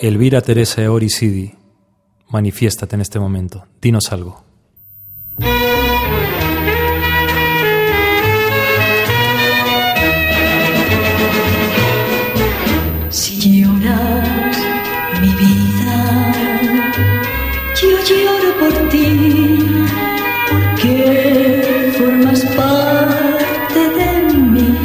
Elvira Teresa Eori Sidi, manifiéstate en este momento, dinos algo. Si lloras, mi vida, yo lloro por ti, porque formas parte de mí.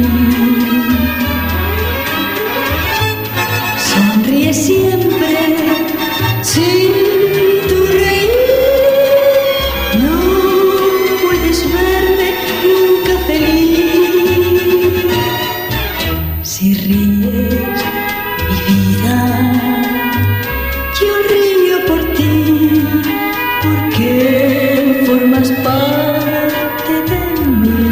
Sonríe siempre, sin tu reír, no puedes verme nunca feliz. Si ríes, mi vida, yo río por ti, porque formas parte de mí.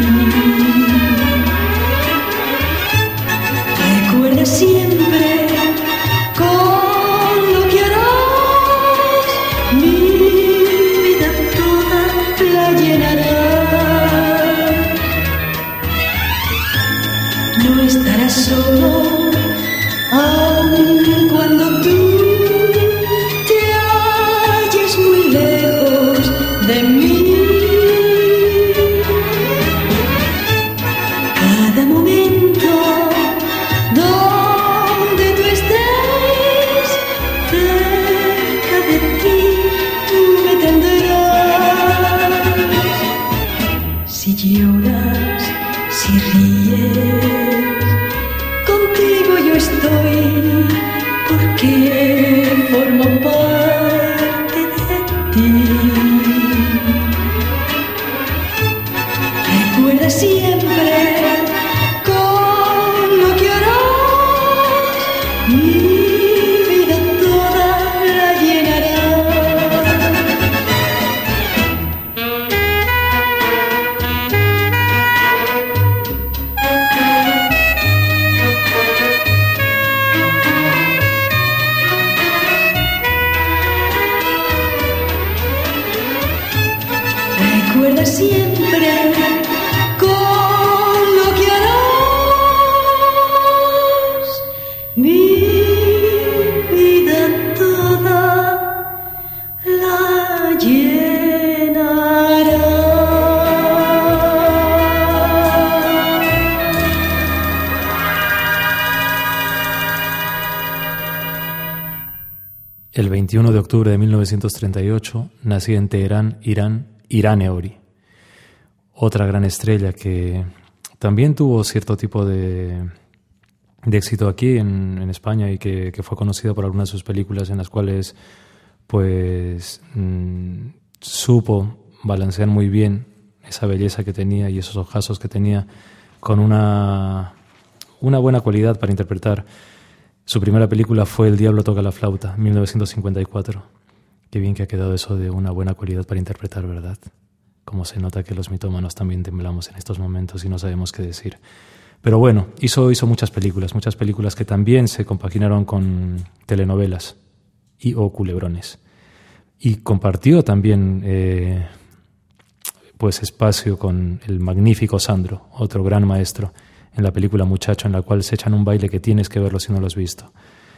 Recuerda siempre con lo que harás, mi vida toda la llenarás. No estarás solo, aun cuando tú te halles muy lejos de mí. Cada momento donde tú estés cerca de ti, tú me tendrás. Si lloras, si ríes, contigo yo estoy, porque formo parte de ti. Recuerda siempre con lo que harás, mi vida toda la llenarás. Recuerda siempre con lo que harás, mi vida toda la llenarás. El 21 de octubre de 1938 nacía en Teherán, Irán, Irán Eori, otra gran estrella que también tuvo cierto tipo de éxito aquí en España y que fue conocida por algunas de sus películas en las cuales pues supo balancear muy bien esa belleza que tenía y esos ojazos que tenía con una buena cualidad para interpretar. Su primera película fue El diablo toca la flauta, 1954. Qué bien que ha quedado eso de una buena cualidad para interpretar, ¿verdad? Como se nota que los mitómanos también temblamos en estos momentos y no sabemos qué decir. Pero bueno, hizo muchas películas que también se compaginaron con telenovelas o culebrones. Y compartió también pues espacio con el magnífico Sandro, otro gran maestro, en la película Muchacho, en la cual se echan un baile que tienes que verlo si no lo has visto.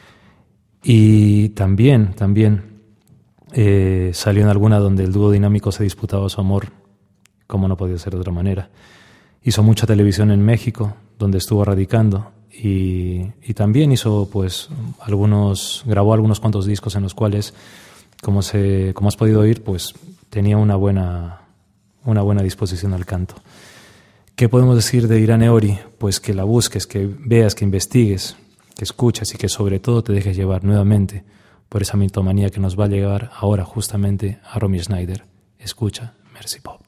Y también salió en alguna donde el dúo dinámico se disputaba su amor, como no podía ser de otra manera. Hizo mucha televisión en México, donde estuvo radicando, y también hizo pues grabó algunos cuantos discos en los cuales, como has podido oír, pues tenía una buena disposición al canto. ¿Qué podemos decir de Irán Eori? Pues que la busques, que veas, que investigues, que escuches y que sobre todo te dejes llevar nuevamente por esa mitomanía que nos va a llevar ahora justamente a Romy Schneider. Escucha Merci Pop.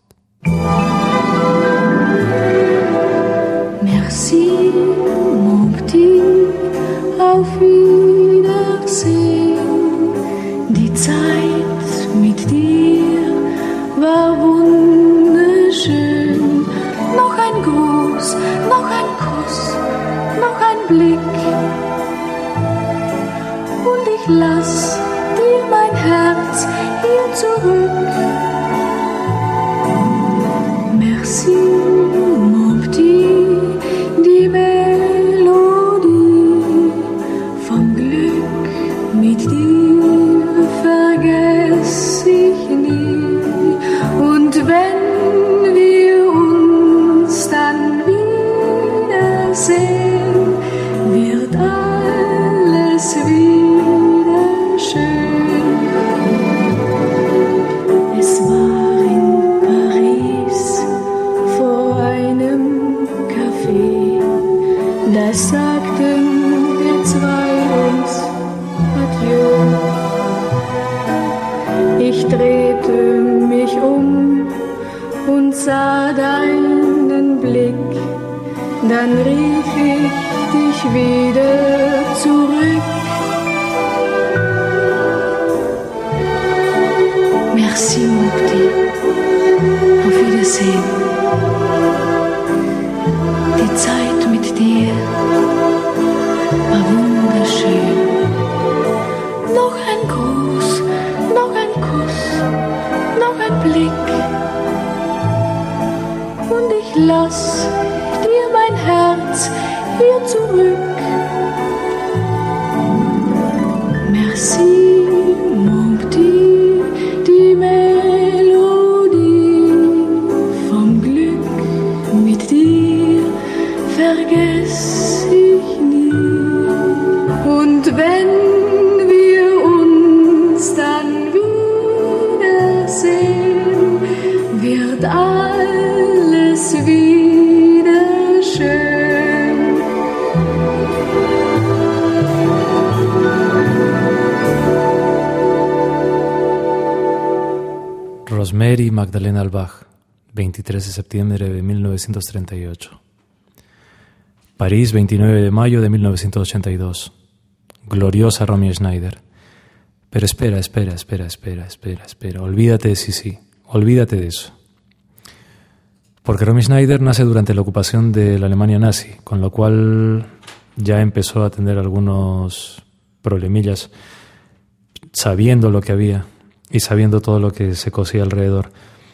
Merci, mon petit, auf Wiedersehen. Die Zeit mit dir war wunderschön. Noch ein Gruß, noch ein Kuss, noch ein Blick. Und ich lass dir mein Herz hier zurück. Merci, mon petit, die Melodie vom Glück mit dir. sagten wir zwei uns Adieu. Ich drehte mich und sah deinen Blick, dann rief ich dich wieder zurück. Merci, mon petit. Auf Wiedersehen. Die Zeit mit dir war wunderschön. Noch ein Gruß, noch ein Kuss, noch ein Blick. Und ich lass dir mein Herz hier zurück. Merci, mon petit, die Melodie vom Glück mit dir vergess ich nie. Und wenn wir uns dann wiedersehen, wird alles wieder schön. Rosemary Magdalena Albach, 23 de septiembre de 1938. París, 29 de mayo de 1982. Gloriosa Romy Schneider. Pero espera. Olvídate de sí. Olvídate de eso. Porque Romy Schneider nace durante la ocupación de la Alemania nazi, con lo cual ya empezó a tener algunos problemillas, sabiendo lo que había y sabiendo todo lo que se cosía alrededor.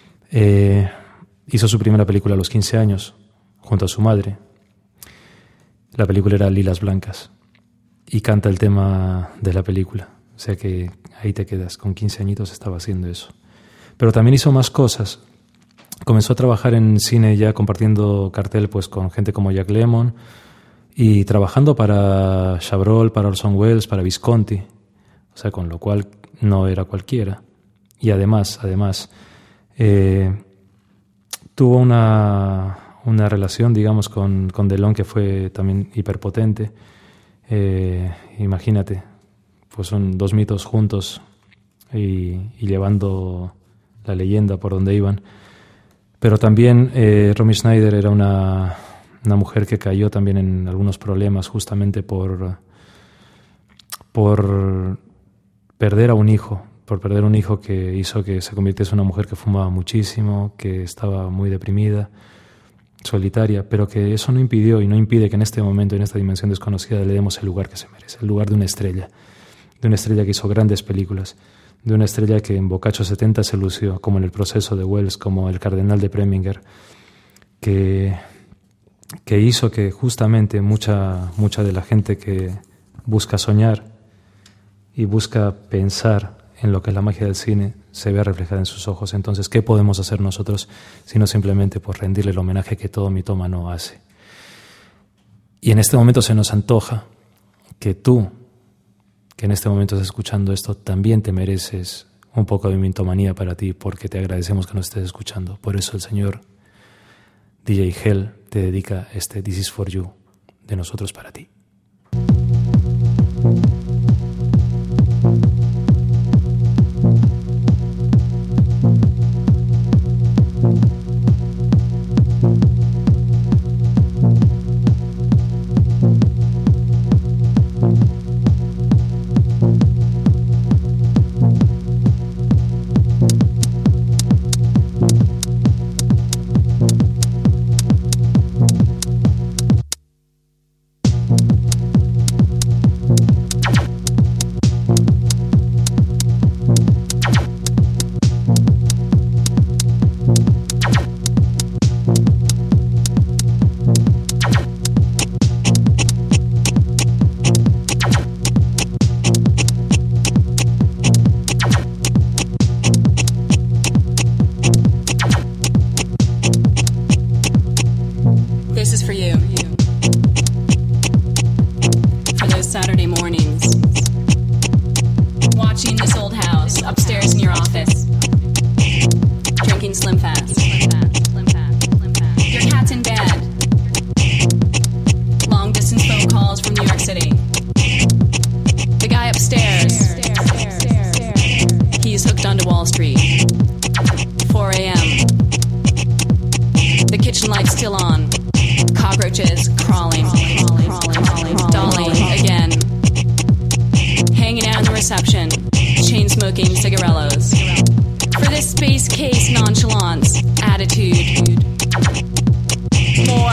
Hizo su primera película a los 15 años, junto a su madre. La película era Lilas Blancas, y canta el tema de la película. O sea que ahí te quedas, con 15 añitos estaba haciendo eso. Pero también hizo más cosas. Comenzó a trabajar en cine ya compartiendo cartel pues con gente como Jack Lemmon y trabajando para Chabrol, para Orson Welles, para Visconti. O sea, con lo cual no era cualquiera. Y además, tuvo una relación, digamos, con Delon que fue también hiperpotente. Imagínate, pues son dos mitos juntos y llevando la leyenda por donde iban. Pero también Romy Schneider era una mujer que cayó también en algunos problemas justamente por perder a un hijo. Por perder un hijo que hizo que se convirtiese en una mujer que fumaba muchísimo, que estaba muy deprimida, solitaria, pero que eso no impidió y no impide que en este momento, en esta dimensión desconocida, le demos el lugar que se merece, el lugar de una estrella que hizo grandes películas, de una estrella que en Boccaccio 70 se lució, como en El proceso de Wells, como El cardenal de Preminger, que hizo que justamente mucha de la gente que busca soñar y busca pensar en lo que es la magia del cine se vea reflejada en sus ojos. Entonces, ¿qué podemos hacer nosotros sino simplemente por rendirle el homenaje que todo mitómano hace? Y en este momento se nos antoja que tú, que en este momento estás escuchando esto, también te mereces un poco de mitomanía para ti, porque te agradecemos que nos estés escuchando. Por eso el señor DJ Hell te dedica este This is for You, de nosotros para ti. Calls from New York City. The guy upstairs, he's hooked onto Wall Street. 4 a.m. The kitchen light's still on. Cockroaches crawling. Dolly again. Hanging out in the reception. Chain smoking cigarillos. For this space case nonchalance attitude. More.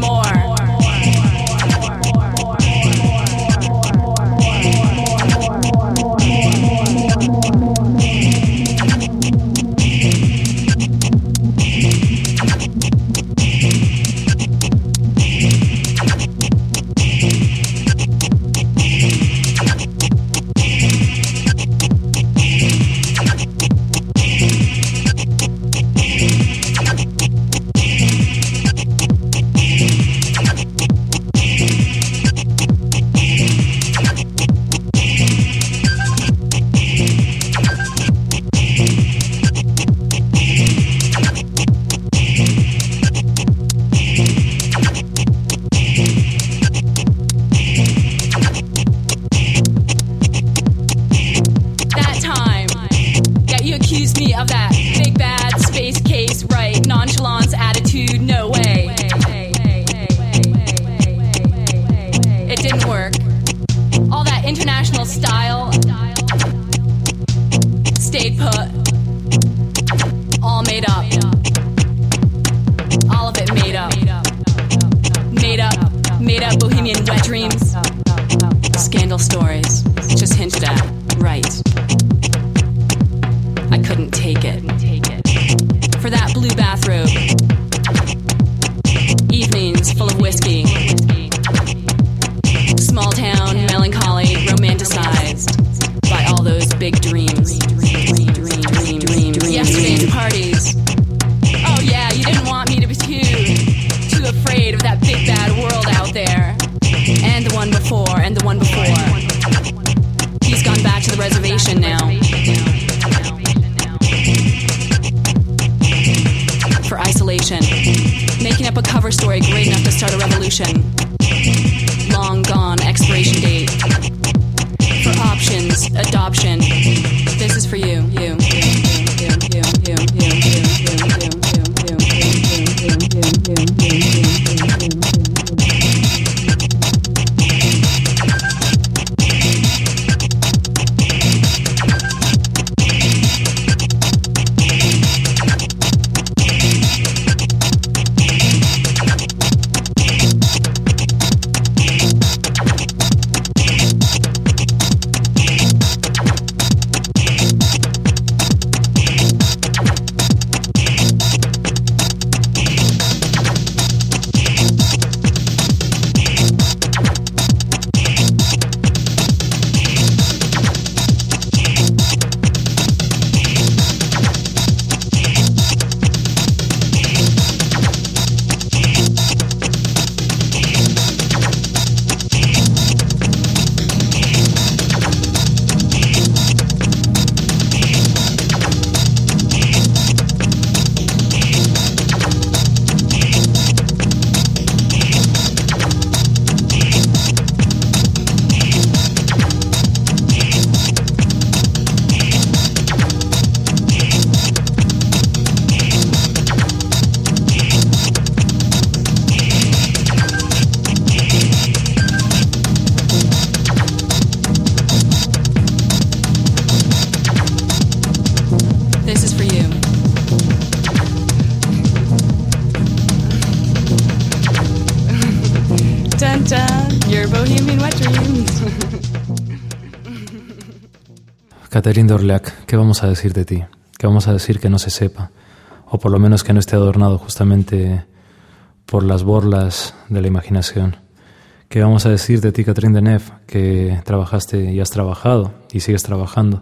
Catherine d'Orléac, ¿qué vamos a decir de ti? ¿Qué vamos a decir que no se sepa? O por lo menos que no esté adornado justamente por las borlas de la imaginación. ¿Qué vamos a decir de ti, Catherine Deneuve, que trabajaste y has trabajado y sigues trabajando?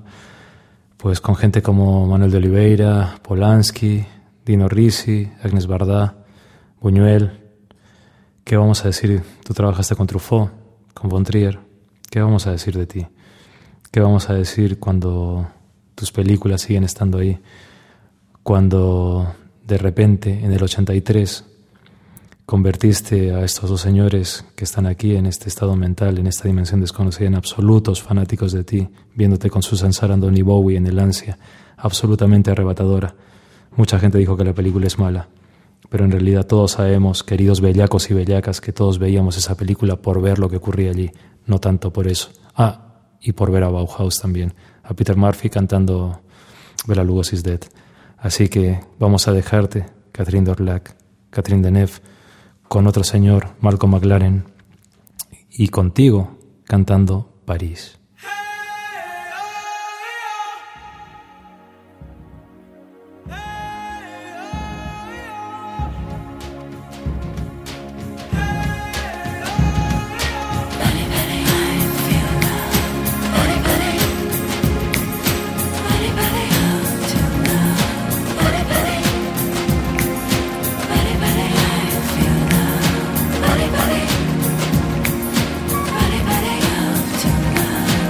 Pues con gente como Manuel de Oliveira, Polanski, Dino Risi, Agnès Varda, Buñuel. ¿Qué vamos a decir? Tú trabajaste con Truffaut, con von Trier. ¿Qué vamos a decir de ti? ¿Qué vamos a decir cuando tus películas siguen estando ahí? Cuando de repente, en el 83, Convertiste a estos dos señores que están aquí en este estado mental, en esta dimensión desconocida, en absolutos fanáticos de ti, viéndote con Susan Sarandon y Bowie en El ansia, absolutamente arrebatadora. Mucha gente dijo que la película es mala, pero en realidad todos sabemos, queridos bellacos y bellacas, que todos veíamos esa película por ver lo que ocurría allí, no tanto por eso. Y por ver a Bauhaus también, a Peter Murphy cantando Bela Lugosi's Dead. Así que vamos a dejarte, Catherine Dorlac, Catherine Deneuve, con otro señor, Malcolm McLaren, y contigo cantando París. Tonight.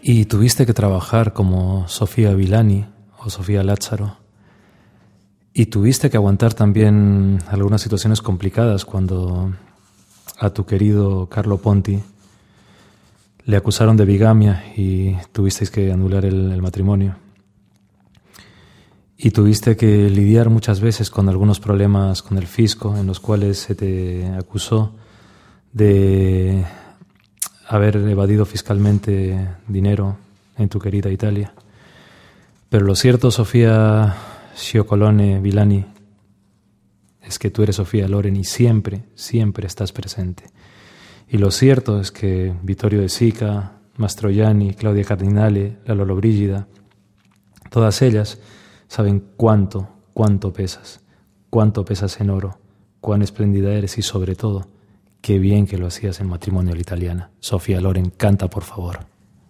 Y tuviste que trabajar como Sofía Villani o Sofía Lázaro. Y tuviste que aguantar también algunas situaciones complicadas cuando a tu querido Carlo Ponti le acusaron de bigamia y tuvisteis que anular el matrimonio. Y tuviste que lidiar muchas veces con algunos problemas con el fisco en los cuales se te acusó de haber evadido fiscalmente dinero en tu querida Italia. Pero lo cierto, Sofía Scioccolone Villani, es que tú eres Sofía Loren y siempre, siempre estás presente. Y lo cierto es que Vittorio De Sica, Mastroianni, Claudia Cardinale, la Lollobrigida, todas ellas saben cuánto pesas en oro, cuán espléndida eres y sobre todo, qué bien que lo hacías en Matrimonio a la Italiana. Sofía Loren, canta por favor.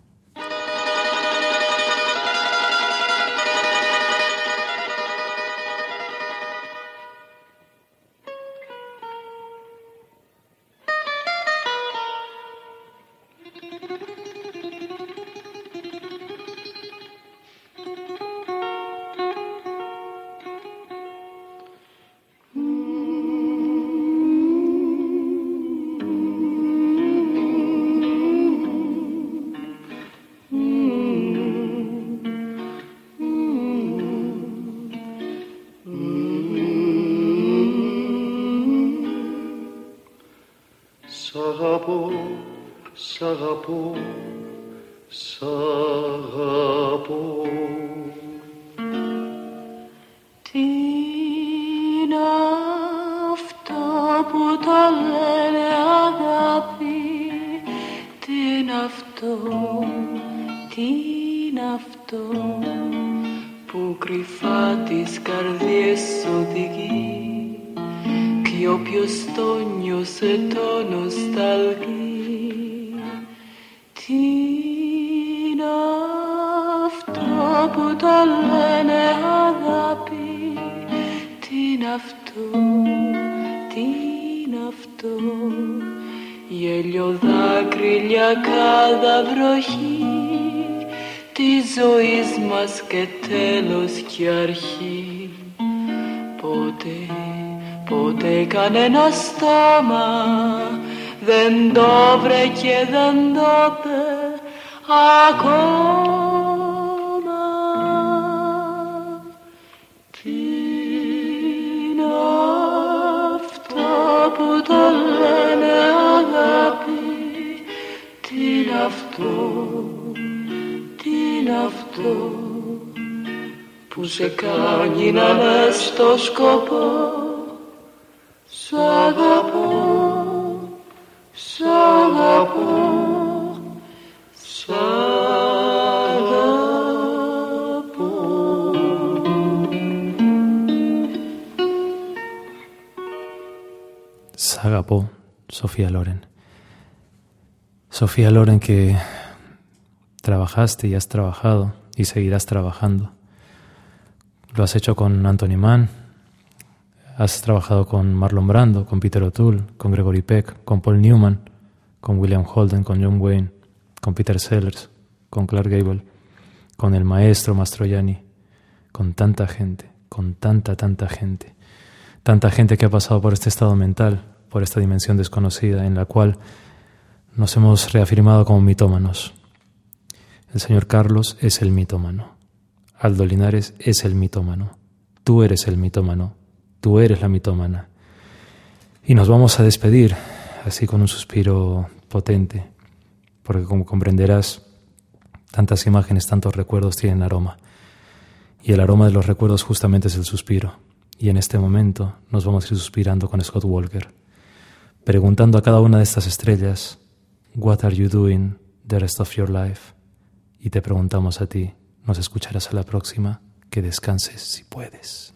Και τέλος και αρχή. Ποτέ κανένα στόμα δεν το βρε και δεν το είπε ακόμα. Τι είναι αυτό που το λένε αγάπη, τι είναι αυτό, τι είναι αυτό που σε κάνει να λες στο σκοπό. Σ' αγαπώ, σ' αγαπώ, σ' αγαπώ. Σ' αγαπώ, Sofía Loren. Sofía Loren, que trabajaste y has trabajado y seguirás trabajando. Lo has hecho con Anthony Mann, has trabajado con Marlon Brando, con Peter O'Toole, con Gregory Peck, con Paul Newman, con William Holden, con John Wayne, con Peter Sellers, con Clark Gable, con el maestro Mastroianni, con tanta gente, con tanta gente que ha pasado por este estado mental, por esta dimensión desconocida en la cual nos hemos reafirmado como mitómanos. El señor Carlos es el mitómano. Aldo Linares es el mitómano. Tú eres el mitómano. Tú eres la mitómana. Y nos vamos a despedir así con un suspiro potente, porque como comprenderás, tantas imágenes, tantos recuerdos tienen aroma. Y el aroma de los recuerdos justamente es el suspiro. Y en este momento nos vamos a ir suspirando con Scott Walker, preguntando a cada una de estas estrellas, "What are you doing the rest of your life?" Y te preguntamos a ti, nos escucharás a la próxima, que descanses si puedes.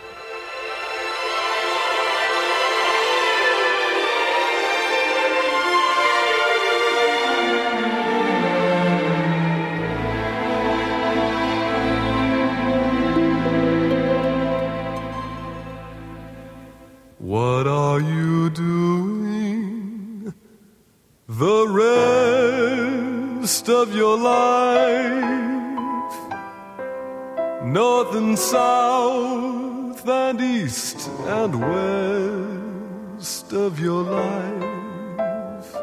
What are you doing the rest most of your life, north and south and east and west of your life.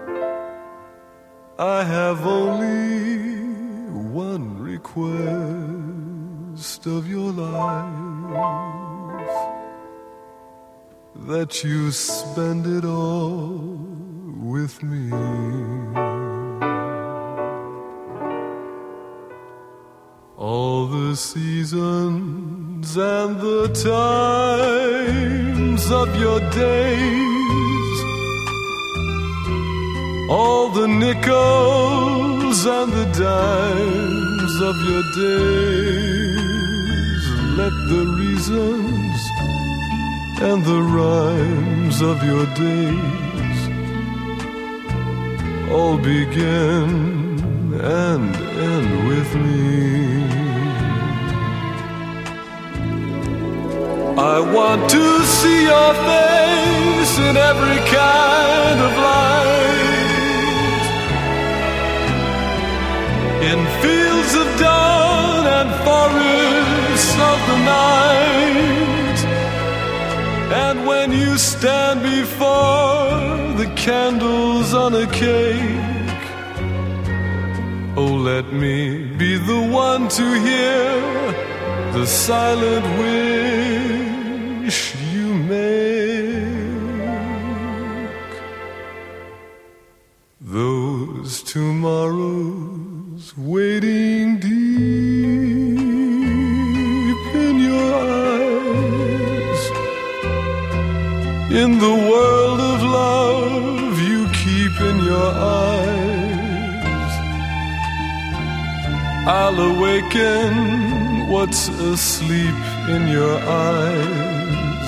I have only one request of your life, that you spend it all with me. All the seasons and the times of your days, all the nickels and the dimes of your days, let the reasons and the rhymes of your days all begin and end with me. I want to see your face in every kind of light, in fields of dawn and forests of the night. And when you stand before the candles on a cake, oh, let me be the one to hear the silent wish you make. Those tomorrows waiting deep in your eyes, in the world of love you keep in your eyes, I'll awaken what's asleep in your eyes.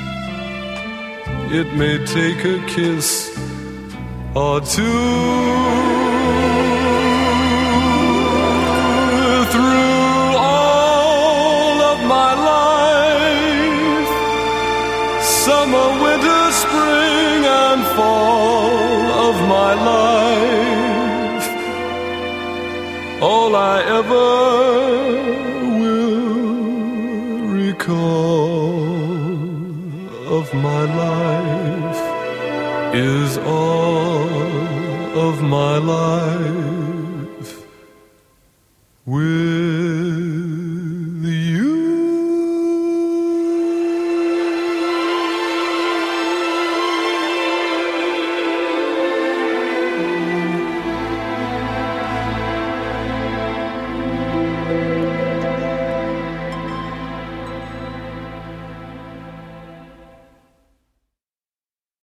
It may take a kiss or two. Through all of my life, summer, winter, spring, and fall of my life, all I ever of my life is all of my life with